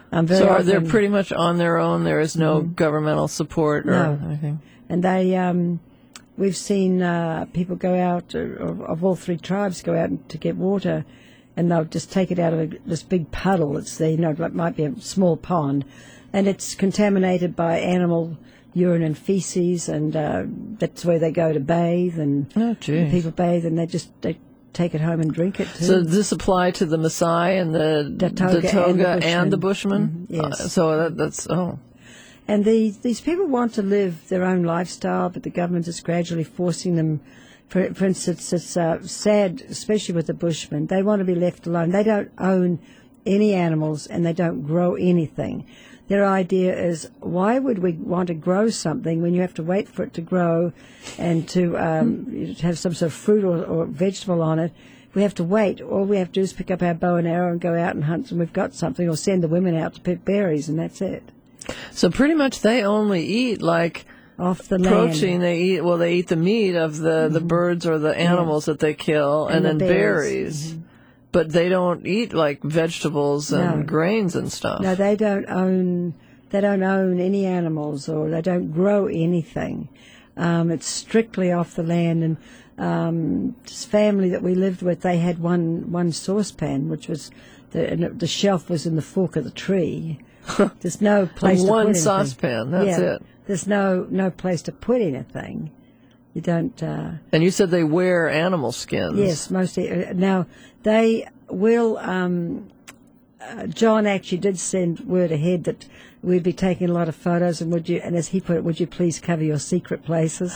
Um, very So are often, they pretty much on their own? There is no Mhm. governmental support or No. anything? And they, um, we've seen uh, people go out, uh, of, of all three tribes, go out to get water, and they'll just take it out of a, this big puddle. It's the, you know, it might be a small pond, and it's contaminated by animal urine and feces, and uh, that's where they go to bathe, and Oh, geez. people bathe, and they just they take it home and drink it too. So does this apply to the Maasai and the Datoga the Toga and the and the Bushmen? Bushmen? Mhm, yes. Uh, so that, that's, oh. And these these people want to live their own lifestyle, but the government is gradually forcing them. For, for instance, it's uh, sad, especially with the Bushmen. They want to be left alone. They don't own any animals, and they don't grow anything. Their idea is, why would we want to grow something when you have to wait for it to grow and to um, have some sort of fruit or, or vegetable on it? We have to wait. All we have to do is pick up our bow and arrow and go out and hunt, and we've got something, or send the women out to pick berries, and that's it. So pretty much they only eat like Off the protein. land. They eat, well, they eat the meat of the, the birds or the animals that they kill, and, And the then berries. berries. But they don't eat like vegetables and No. grains and stuff. No, they don't own. They don't own any animals, or they don't grow anything. Um, it's strictly off the land. And um, this family that we lived with, they had one one saucepan, which was the and it- the shelf was in the fork of the tree. There's no place to One put anything. saucepan, that's Yeah. it. There's no no place to put anything. You don't. Uh, And you said they wear animal skins. Yes, mostly. Uh, Now, they will, um, uh, John actually did send word ahead that we'd be taking a lot of photos, and would you, and as he put it, would you please cover your secret places?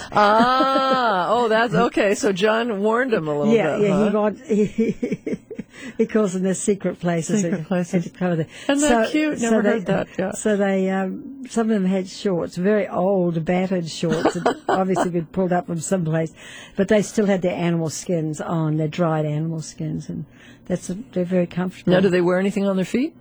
Ah, oh, that's okay. So John warned him a little yeah, bit. yeah, huh? he, want, he, he calls them their secret places. Secret and- places. and to cover them. Isn't that cute? Never they, heard that, yeah. So they, um, some of them had shorts, very old, battered shorts, that obviously been pulled up from someplace, but they still had their animal skins on, their dried animal skins, and that's they're very comfortable. Now, do they wear anything on their feet?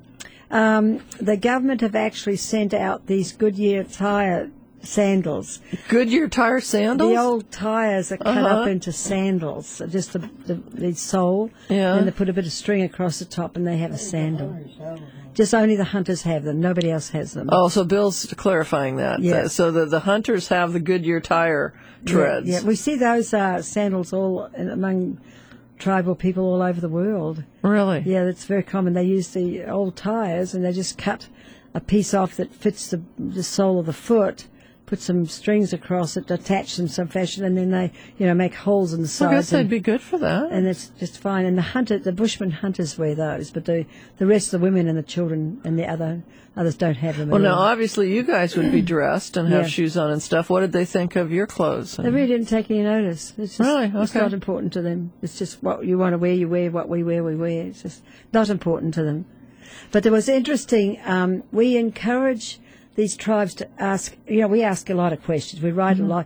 Um, the government have actually sent out these Goodyear tire sandals. Goodyear tire sandals? The old tires are cut Uh-huh. up into sandals, just the, the, the sole, Yeah. and they put a bit of string across the top, and they have a sandal. Just only the hunters have them. Nobody else has them. Oh, so Bill's clarifying that. Yes. That- So the, the hunters have the Goodyear tire treads. Yeah, yeah. We see those uh, sandals all in, among tribal people all over the world. Really? Yeah, that's very common. They use the old tires, and they just cut a piece off that fits the, the sole of the foot, put some strings across it, attach them some fashion, and then they, you know, make holes in the I sides. guess they'd and, be good for that. and it's just fine. And the hunter, the Bushman hunters wear those, but the the rest of the women and the children and the other others don't have them. Well, at now, all. obviously, you guys would be dressed and have Yeah. shoes on and stuff. What did they think of your clothes? They really didn't take any notice. It's just, Really? It's Okay. not important to them. It's just what you want to wear, you wear. What we wear, we wear. It's just not important to them. But it was interesting. Um, we encourage these tribes to ask. You know, we ask a lot of questions. We write Mm-hmm. a lot.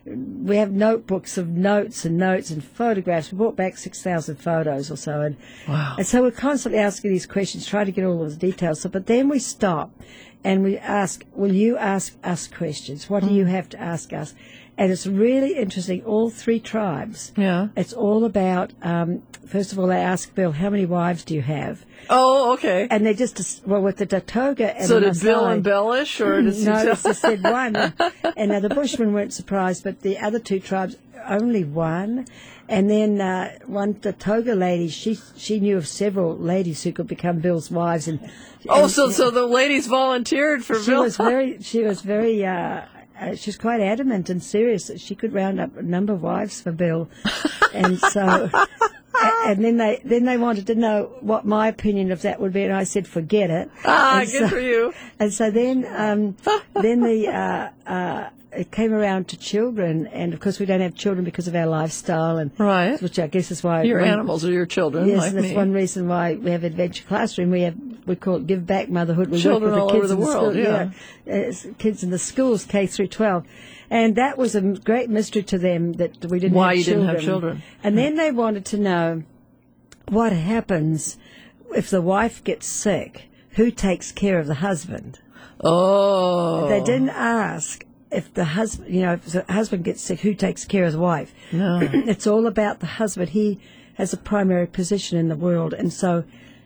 We have notebooks of notes and notes and photographs. We brought back six thousand photos or so, and Wow. and so we're constantly asking these questions, trying to get all those details. So, but then we stop and we ask, will you ask us questions? What do you have to ask us? And it's really interesting. All three tribes. Yeah. It's all about, um, first of all, they ask Bill, how many wives do you have? Oh, okay. And they just, well, with the Datoga and So the did Bill Maasai- embellish, or does he no, tell- it's just said one. And uh, the Bushmen weren't surprised, but the other two tribes, only one. And then uh, one, the Toga lady, she she knew of several ladies who could become Bill's wives. And Oh, and so so the ladies volunteered for she Bill. was very, she was very, uh, uh, she was quite adamant and serious that she could round up a number of wives for Bill. And so, a- and then they then they wanted to know what my opinion of that would be, and I said, forget it. Ah, And good so- for you. And so then, um, then the uh, uh, it came around to children, and of course we don't have children because of our lifestyle, and Right. which I guess is why Your one- animals are your children, Yes, like that's me. one reason why we have Adventure Classroom. We have we call it Give Back Motherhood. We Children work all with the over kids the in world, school, yeah. yeah, uh, kids in the schools K through twelve, and that was a m- great mystery to them that we didn't Why have you children. didn't have children. And then they wanted to know what happens if the wife gets sick. Who takes care of the husband? Oh. They didn't ask if the husband, you know, if the husband gets sick, who takes care of the wife? No. It's all about the husband. He has a primary position in the world, and so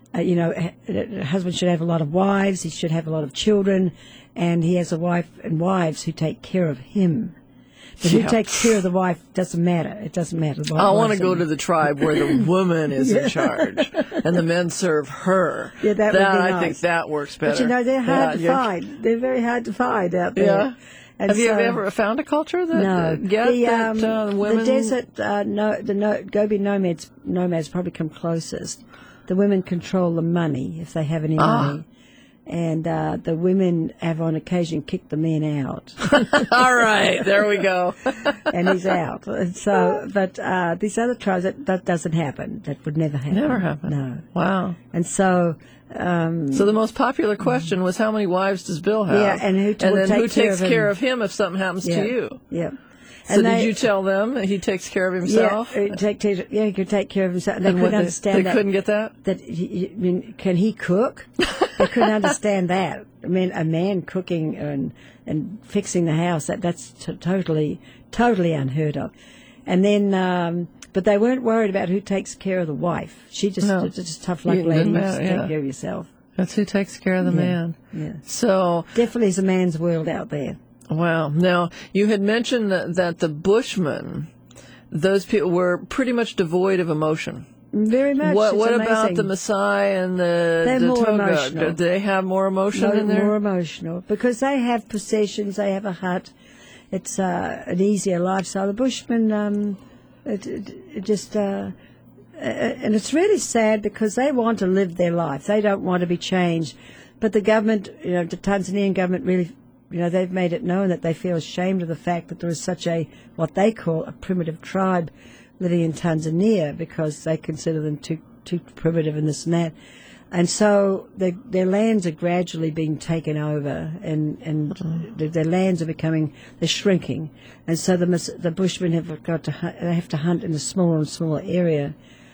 uh, you know, a, a husband should have a lot of wives, he should have a lot of children, and he has a wife and wives who take care of him. But Yeah. who takes care of the wife doesn't matter. It doesn't matter. The I want to wife's go in- to the tribe where the woman is in charge and the men serve her. Yeah, that would be I nice. think that works better. But you know, they're hard Yeah, to yeah. find. They're very hard to find out there. Yeah. And Have you so- ever found a culture that No. uh, yet the, that um, uh, women? the desert, uh, no, the no, Gobi nomads, nomads probably come closest. The women control the money if they have any Ah. money, and uh, the women have on occasion kicked the men out, All right, there we go. and he's out. And so, but uh, these other tribes, that, that doesn't happen. That would never happen. Never happen. No. Wow. And so. Um, So the most popular question was, how many wives does Bill have? Yeah, and who t- and will then take who care takes of him? care of him if something happens yeah, to you? Yeah. So And did they- you tell them that he takes care of himself? Yeah, uh, take, take, yeah, he could take care of himself. They And couldn't what, understand they, that. they couldn't get that? that he, he- I mean, can he cook? They couldn't understand that. I mean, a man cooking and and fixing the house, that that's t- totally, totally unheard of. And then, um, but they weren't worried about who takes care of the wife. She just, No. it's just tough luck It lady. didn't You just matter, take yeah. care of yourself. That's who takes care of the man. Yeah. So, Definitely is a man's world out there. wow. Now, you had mentioned that, that the Bushmen, those people were pretty much devoid of emotion. Very much. What It's What about amazing. the Maasai and the, They're the more Toga? emotional. Do they have more emotion No, in there? more emotional because they have possessions. They have a hut. It's uh, an easier lifestyle. The Bushmen, um, it, it, it just, uh, uh, and it's really sad because they want to live their life. They don't want to be changed. But the government, you know, the Tanzanian government really, you know, they've made it known that they feel ashamed of the fact that there is such a, what they call a primitive tribe living in Tanzania because they consider them too too primitive and this and that. And so their, their lands are gradually being taken over, and, and Mm-hmm. their, their lands are becoming, they're shrinking. And so the Mus- the Bushmen have got to hunt, they have to hunt in a smaller and smaller area,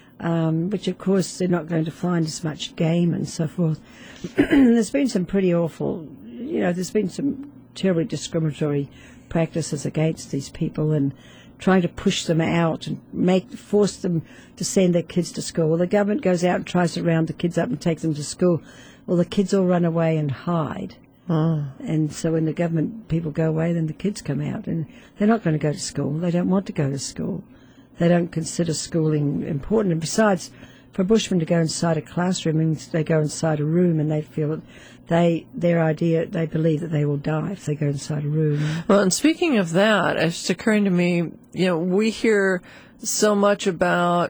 um, which of course they're not going to find as much game and so forth. There's been some pretty awful, you know, there's been some terribly discriminatory practices against these people and trying to push them out and make force them to send their kids to school. Well, the government goes out and tries to round the kids up and takes them to school. Well, the kids all run away and hide. Oh. And so when the government people go away, then the kids come out. And they're not going to go to school. They don't want to go to school. They don't consider schooling important. And besides, for a Bushman to go inside a classroom means they go inside a room and they feel that they, their idea, they believe that they will die if they go inside a room. Well, and speaking of that, it's just occurring to me, you know, we hear so much about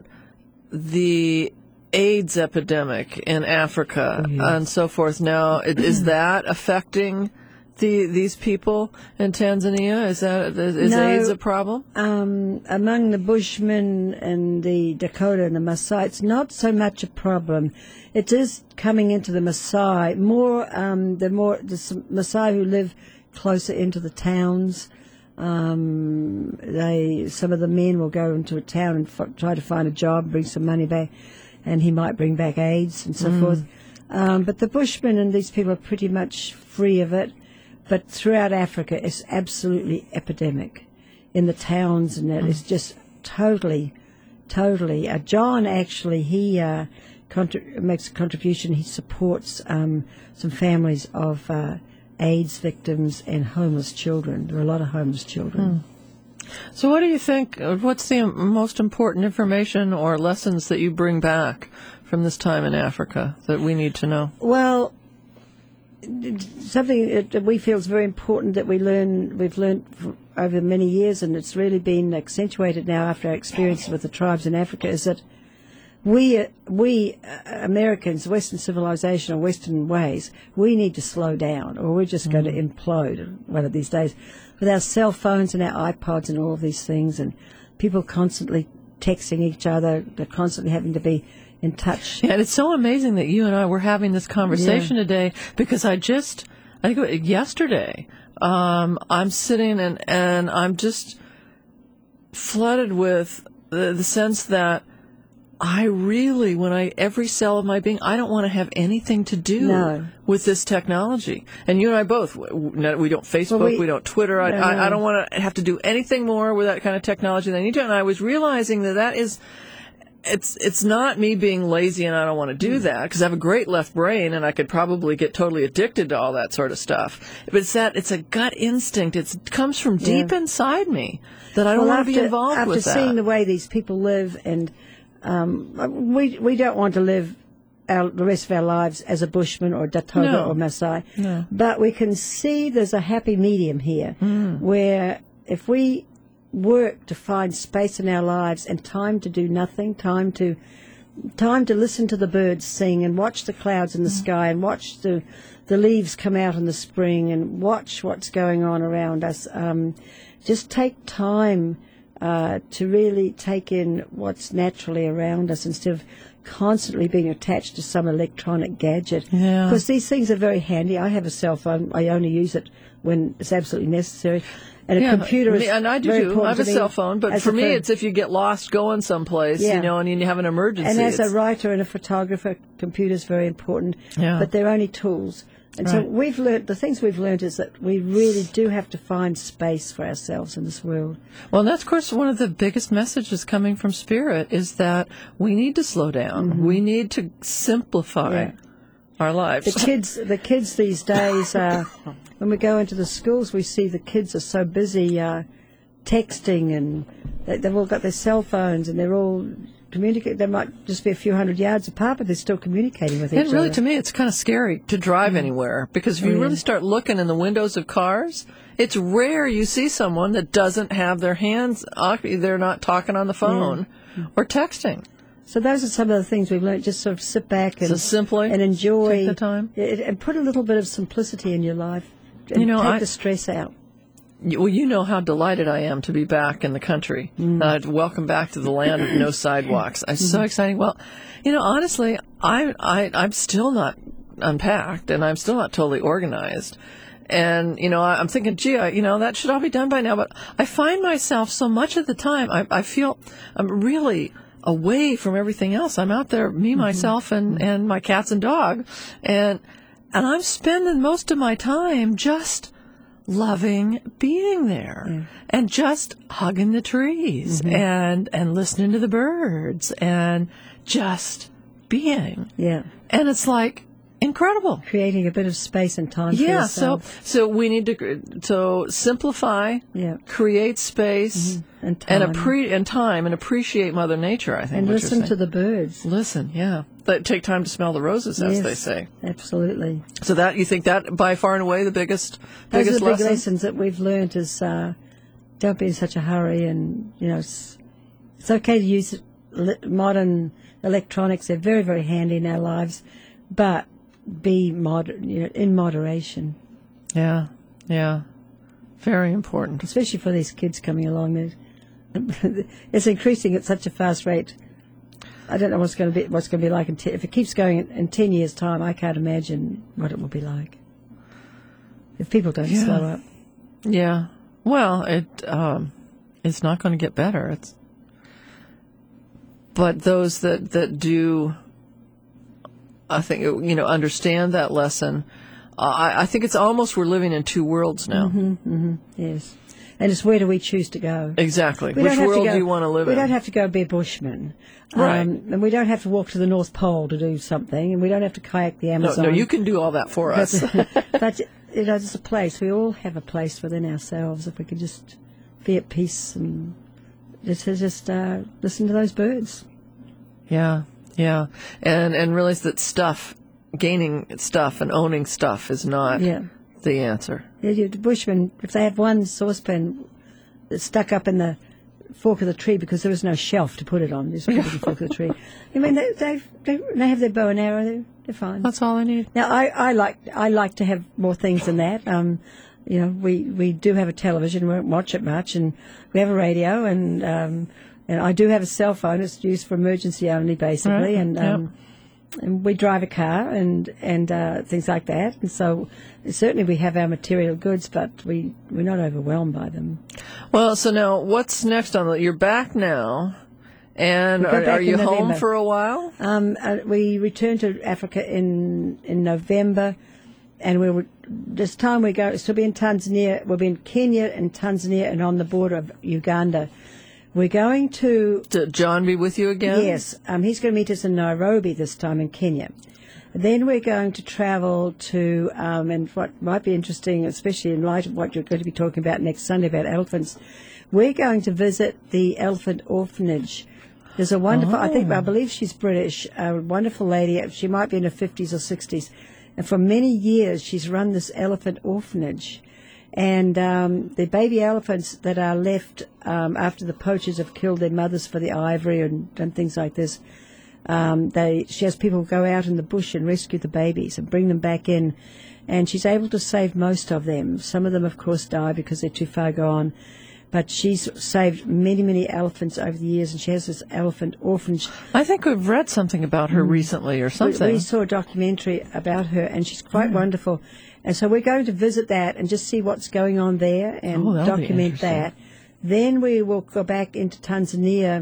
the AIDS epidemic in Africa Yes. and so forth. Now, i- is that affecting the these people in Tanzania? Is that is No. AIDS a problem? Um, among the Bushmen and the Dakota and the Maasai, it's not so much a problem. It is coming into the Maasai more. Um, the more the s- Maasai who live closer into the towns. Um, they some of the men will go into a town and f- try to find a job, bring some money back, and he might bring back AIDS and so forth. Um, but the Bushmen and these people are pretty much free of it. But throughout Africa, it's absolutely epidemic in the towns, and that it's just totally, totally. Uh, John actually he uh, contri- makes a contribution. He supports um, some families of uh, AIDS victims and homeless children. There are a lot of homeless children. So, what do you think? uh, What's the um, most important information or lessons that you bring back from this time in Africa that we need to know? Well, something that we feel is very important that we learn, we've learned f- over many years, and it's really been accentuated now after our experience with the tribes in Africa, is that we, uh, we uh, Americans, Western civilization or Western ways, we need to slow down, or we're just going to implode one of these days. With our cell phones and our iPods and all of these things, and people constantly texting each other, they're constantly having to be in touch. And it's so amazing that you and I were having this conversation Yeah. today, because I just, I think it was yesterday, um, I'm sitting and, and I'm just flooded with the, the sense that I really, when I, every cell of my being, I don't want to have anything to do No. with this technology. And you and I both, w- w- we don't Facebook, Well, we- we, don't Twitter. I, No, I, I no. don't want to have to do anything more with that kind of technology than you do. And I was realizing that that is it's it's not me being lazy and I don't want to do that, because I have a great left brain and I could probably get totally addicted to all that sort of stuff. But it's that it's a gut instinct. It's, it comes from deep Yeah. inside me that I don't well, want to be after- involved after with that. After seeing the way these people live, and um, we we don't want to live our, the rest of our lives as a Bushman or Datoga No. or Maasai, No. but we can see there's a happy medium here, where if we work to find space in our lives and time to do nothing, time to time to listen to the birds sing and watch the clouds in the sky and watch the the leaves come out in the spring and watch what's going on around us. Um, just take time uh, to really take in what's naturally around us instead of constantly being attached to some electronic gadget. Yeah. Because these things are very handy. I have a cell phone. I only use it when it's absolutely necessary. And a Yeah, computer is me- and I do very too. I important have a to me cell phone, but as for a me, friend. it's if you get lost going someplace, Yeah. you know, and you have an emergency. And as a it's- writer and a photographer, computer's very important, Yeah. but they're only tools. And so Right. we've learned, the things we've learned is that we really do have to find space for ourselves in this world. Well, that's, of course, one of the biggest messages coming from Spirit is that we need to slow down. We need to simplify Yeah. our lives. The kids, the kids these days, uh, when we go into the schools, we see the kids are so busy uh, texting, and they, they've all got their cell phones, and they're all communicate. They might just be a few hundred yards apart, but they're still communicating with each And really, other. to me, it's kind of scary to drive anywhere, because if you Oh, yeah. really start looking in the windows of cars, it's rare you see someone that doesn't have their hands, off- they're not talking on the phone or texting. So those are some of the things we've learned. Just sort of sit back and So simply and enjoy take the time. Yeah, and put a little bit of simplicity in your life, and You know, take I- the stress out. You- Well, you know how delighted I am to be back in the country. Uh, welcome back to the land of no sidewalks. It's so exciting. Well, you know, honestly, I, I, I'm still not unpacked, and I'm still not totally organized. And, you know, I, I'm thinking, gee, I, you know, that should all be done by now. But I find myself so much of the time, I, I feel I'm really away from everything else. I'm out there, me, myself, and, and my cats and dog. And, and I'm spending most of my time just loving being there and just hugging the trees and and listening to the birds and just being. Yeah, And it's like incredible. creating a bit of space and time for Yeah, so yourself. so we need to so simplify, Yeah. create space And time. and appre- and time and appreciate Mother Nature, I think. and what you're listen to saying. the birds. Listen, yeah. But take time to smell the roses, as Yes, they say. Absolutely. So that you think that by far and away the biggest Those biggest are the big lesson? lessons that we've learned is uh, don't be in such a hurry, and, you know, it's, it's okay to use li- modern electronics. They're very, very handy in our lives, but be moder- you know, in moderation, Yeah, yeah. Very important. especially for these kids coming along. They're- It's increasing at such a fast rate. I don't know what's going to be what's going to be like in te- if it keeps going in, in ten years' time. I can't imagine what it will be like if people don't Yeah. slow up. Yeah. Well, it um, it's not going to get better. It's but those that that do, I think, you know, understand that lesson. Uh, I, I think it's almost we're living in two worlds now. Yes, and it's where do we choose to go? Exactly. We Which don't have world to go, do you want to live we in? don't have to go be a bushman. Right. Um, and we don't have to walk to the North Pole to do something, and we don't have to kayak the no, Amazon. no, you can do all that for us. But, you know, there's a place. We all have a place within ourselves if we could just be at peace and just, just uh, listen to those birds. Yeah, yeah, and and realize that stuff, gaining stuff and owning stuff is not Yeah. the answer. Yeah, you- the bushmen, if they have one saucepan that's stuck up in the fork of the tree because there is no shelf to put it on, just put it in the fork of the tree. I mean, they they they, they have their bow and arrow. They're, they're fine. That's all I need. Now, I, I like I like to have more things than that. Um, you know, we, we do have a television. We don't watch it much, and we have a radio, and um, and I do have a cell phone. It's used for emergency only, basically, Right, and yep. um, and we drive a car and and uh, things like that. And so certainly we have our material goods, but we we're not overwhelmed by them. Well, so now what's next on the? You're back now, and We go are, back are you in home November. for a while? Um, uh, we returned to Africa in in November, and we were this time we go. So we'll be in Tanzania. We'll be in Kenya and Tanzania, and on the border of Uganda. We're going to... Did John be with you again? Yes. Um, he's going to meet us in Nairobi this time in Kenya. Then we're going to travel to, um, and what might be interesting, especially in light of what you're going to be talking about next Sunday about elephants, we're going to visit the elephant orphanage. There's a wonderful, oh. I think, I believe she's British, a wonderful lady. She might be in her fifties or sixties. And for many years, she's run this elephant orphanage. And um, the baby elephants that are left um, after the poachers have killed their mothers for the ivory and, and things like this, um, they she has people go out in the bush and rescue the babies and bring them back in. And she's able to save most of them. Some of them, of course, die because they're too far gone. But she's saved many, many elephants over the years, and she has this elephant orphanage. I think we've read something about her mm. recently or something. We, we saw a documentary about her, and she's quite mm. wonderful. And so we're going to visit that and just see what's going on there and oh, document that. Then we will go back into Tanzania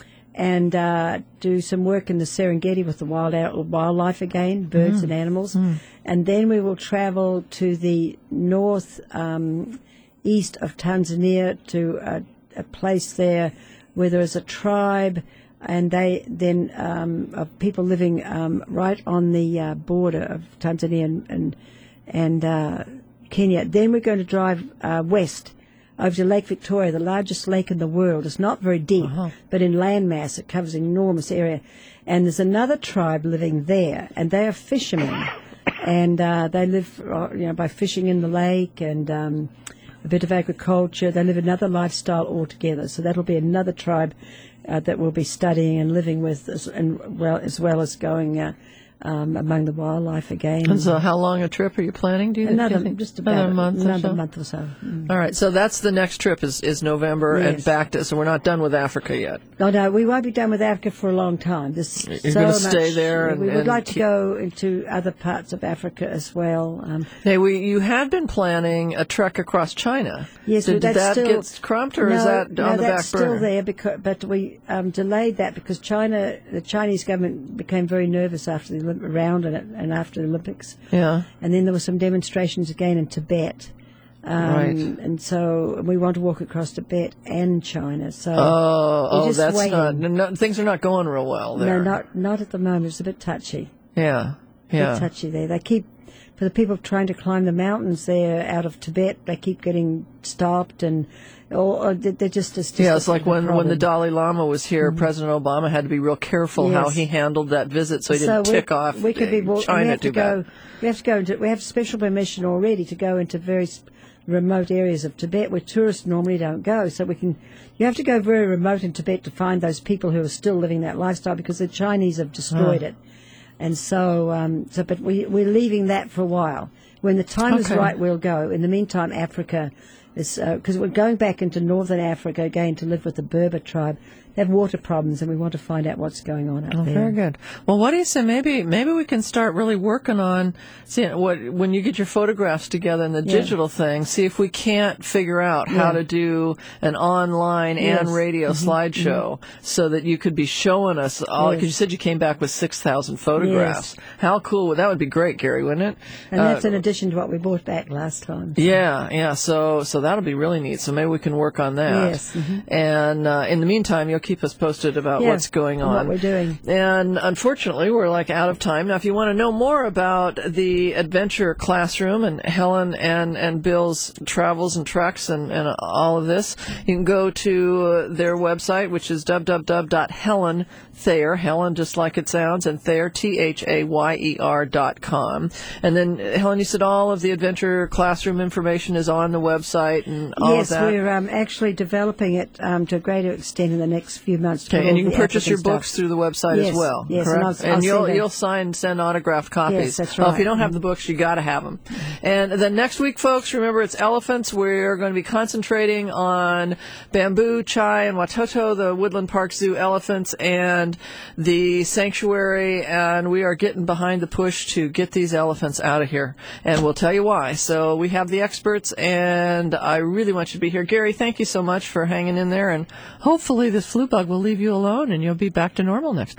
and uh, do some work in the Serengeti with the wild out, wildlife again, birds mm. and animals. Mm. And then we will travel to the north um, east of Tanzania to a, a place there where there is a tribe and they then um, of people living um, right on the uh, border of Tanzania and, and and uh, Kenya. Then we're going to drive uh, west over to Lake Victoria, the largest lake in the world. It's not very deep, uh-huh. but in landmass it covers an enormous area. And there's another tribe living there, and they are fishermen, and uh, they live uh, you know, by fishing in the lake and um, a bit of agriculture. They live another lifestyle altogether. So that'll be another tribe uh, that we'll be studying and living with, as, and well as well as going Uh, Um, among the wildlife again. And so how long a trip are you planning, do you another, think? Just about another month another or so? month or so. Mm. All right, so that's the next trip is, is November Yes. and back to, so we're not done with Africa yet. No, no, we won't be done with Africa for a long time. This You're so going to stay much, there? And, we would and like to keep... go into other parts of Africa as well. Um, hey, we you had been planning a trek across China. Yes, did, that's did that still, get crumped, or no, is that no, on the that's back burner? still there, because, but we um, delayed that because China, the Chinese government became very nervous after the Olymp- round and, and after the Olympics. Yeah. And then there were some demonstrations again in Tibet. Um, right. And so we want to walk across Tibet and China. So oh, oh, just that's waiting. not, no, things are not going real well there. No, not not at the moment. It's a bit touchy. Yeah, A yeah. bit touchy there. They keep, for the people trying to climb the mountains there out of Tibet, they keep getting stopped and, or, or they're just, it's just yeah, it's a, like a when, when problem. the Dalai Lama was here, Mm-hmm. President Obama had to be real careful Yes. how he handled that visit so he So didn't we- tick off we could be, well, China we have too to go, bad. We have to go into, we have special permission already to go into very sp- remote areas of Tibet where tourists normally don't go. So we can, you have to go very remote in Tibet to find those people who are still living that lifestyle because the Chinese have destroyed Oh. it. And so, um, so, but we, we're leaving that for a while. When the time is Okay. right, we'll go. In the meantime, Africa is, because uh, we're going back into northern Africa again to live with the Berber tribe. They have water problems, and we want to find out what's going on out Oh, there. very good. Well, what do you say? Maybe maybe we can start really working on see what when you get your photographs together and the Yeah. digital thing. See if we can't figure out how Yeah. to do an online and Yes. radio Mhm, slideshow so that you could be showing us all. Because Yes. you said you came back with six thousand photographs. How cool would that? Would be great, Gary, wouldn't it? And that's Uh, in addition to what we brought back last time. Yeah, yeah. So, so that'll be really neat. So maybe we can work on that. Yes, mhm. And uh, in the meantime, you'll keep us posted about Yeah, what's going and on, what we're doing. And unfortunately, we're like out of time now. If you want to know more about the Adventure Classroom and Helen and and Bill's travels and treks and and all of this, you can go to their website, which is w w w dot helen thayer, Helen just like it sounds, and Thayer, T H A Y E R dot com. And then, Helen, you said all of the Adventure Classroom information is on the website and all yes, of that? we're um, actually developing it um, to a greater extent in the next few months. Okay, with and all you can the purchase your African books stuff. through the website Yes, as well, yes, correct? and I'll- I'll you'll send them. you'll sign, send autographed copies. Yes, that's Well, if you right. don't have the books, you got to have them. And then next week, folks, remember it's elephants. We're going to be concentrating on Bamboo, Chai, and Watoto, the Woodland Park Zoo elephants, and the sanctuary. And we are getting behind the push to get these elephants out of here, and we'll tell you why. So we have the experts, and I really want you to be here. Gary, thank you so much for hanging in there, and hopefully this flu bug will leave you alone, and you'll be back to normal next week.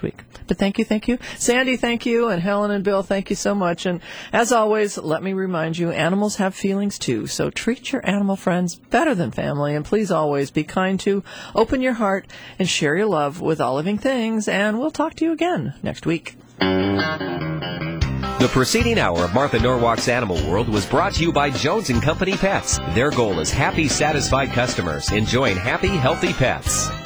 But thank you, thank you. Sandy, thank you. And Helen and Bill, thank you so much. And as always, let me remind you, animals have feelings too. So treat your animal friends better than family. And please always be kind to, open your heart, and share your love with all living things. And we'll talk to you again next week. The preceding hour of Martha Norwalk's Animal World was brought to you by Jones and Company Pets. Their goal is happy, satisfied customers enjoying happy, healthy pets.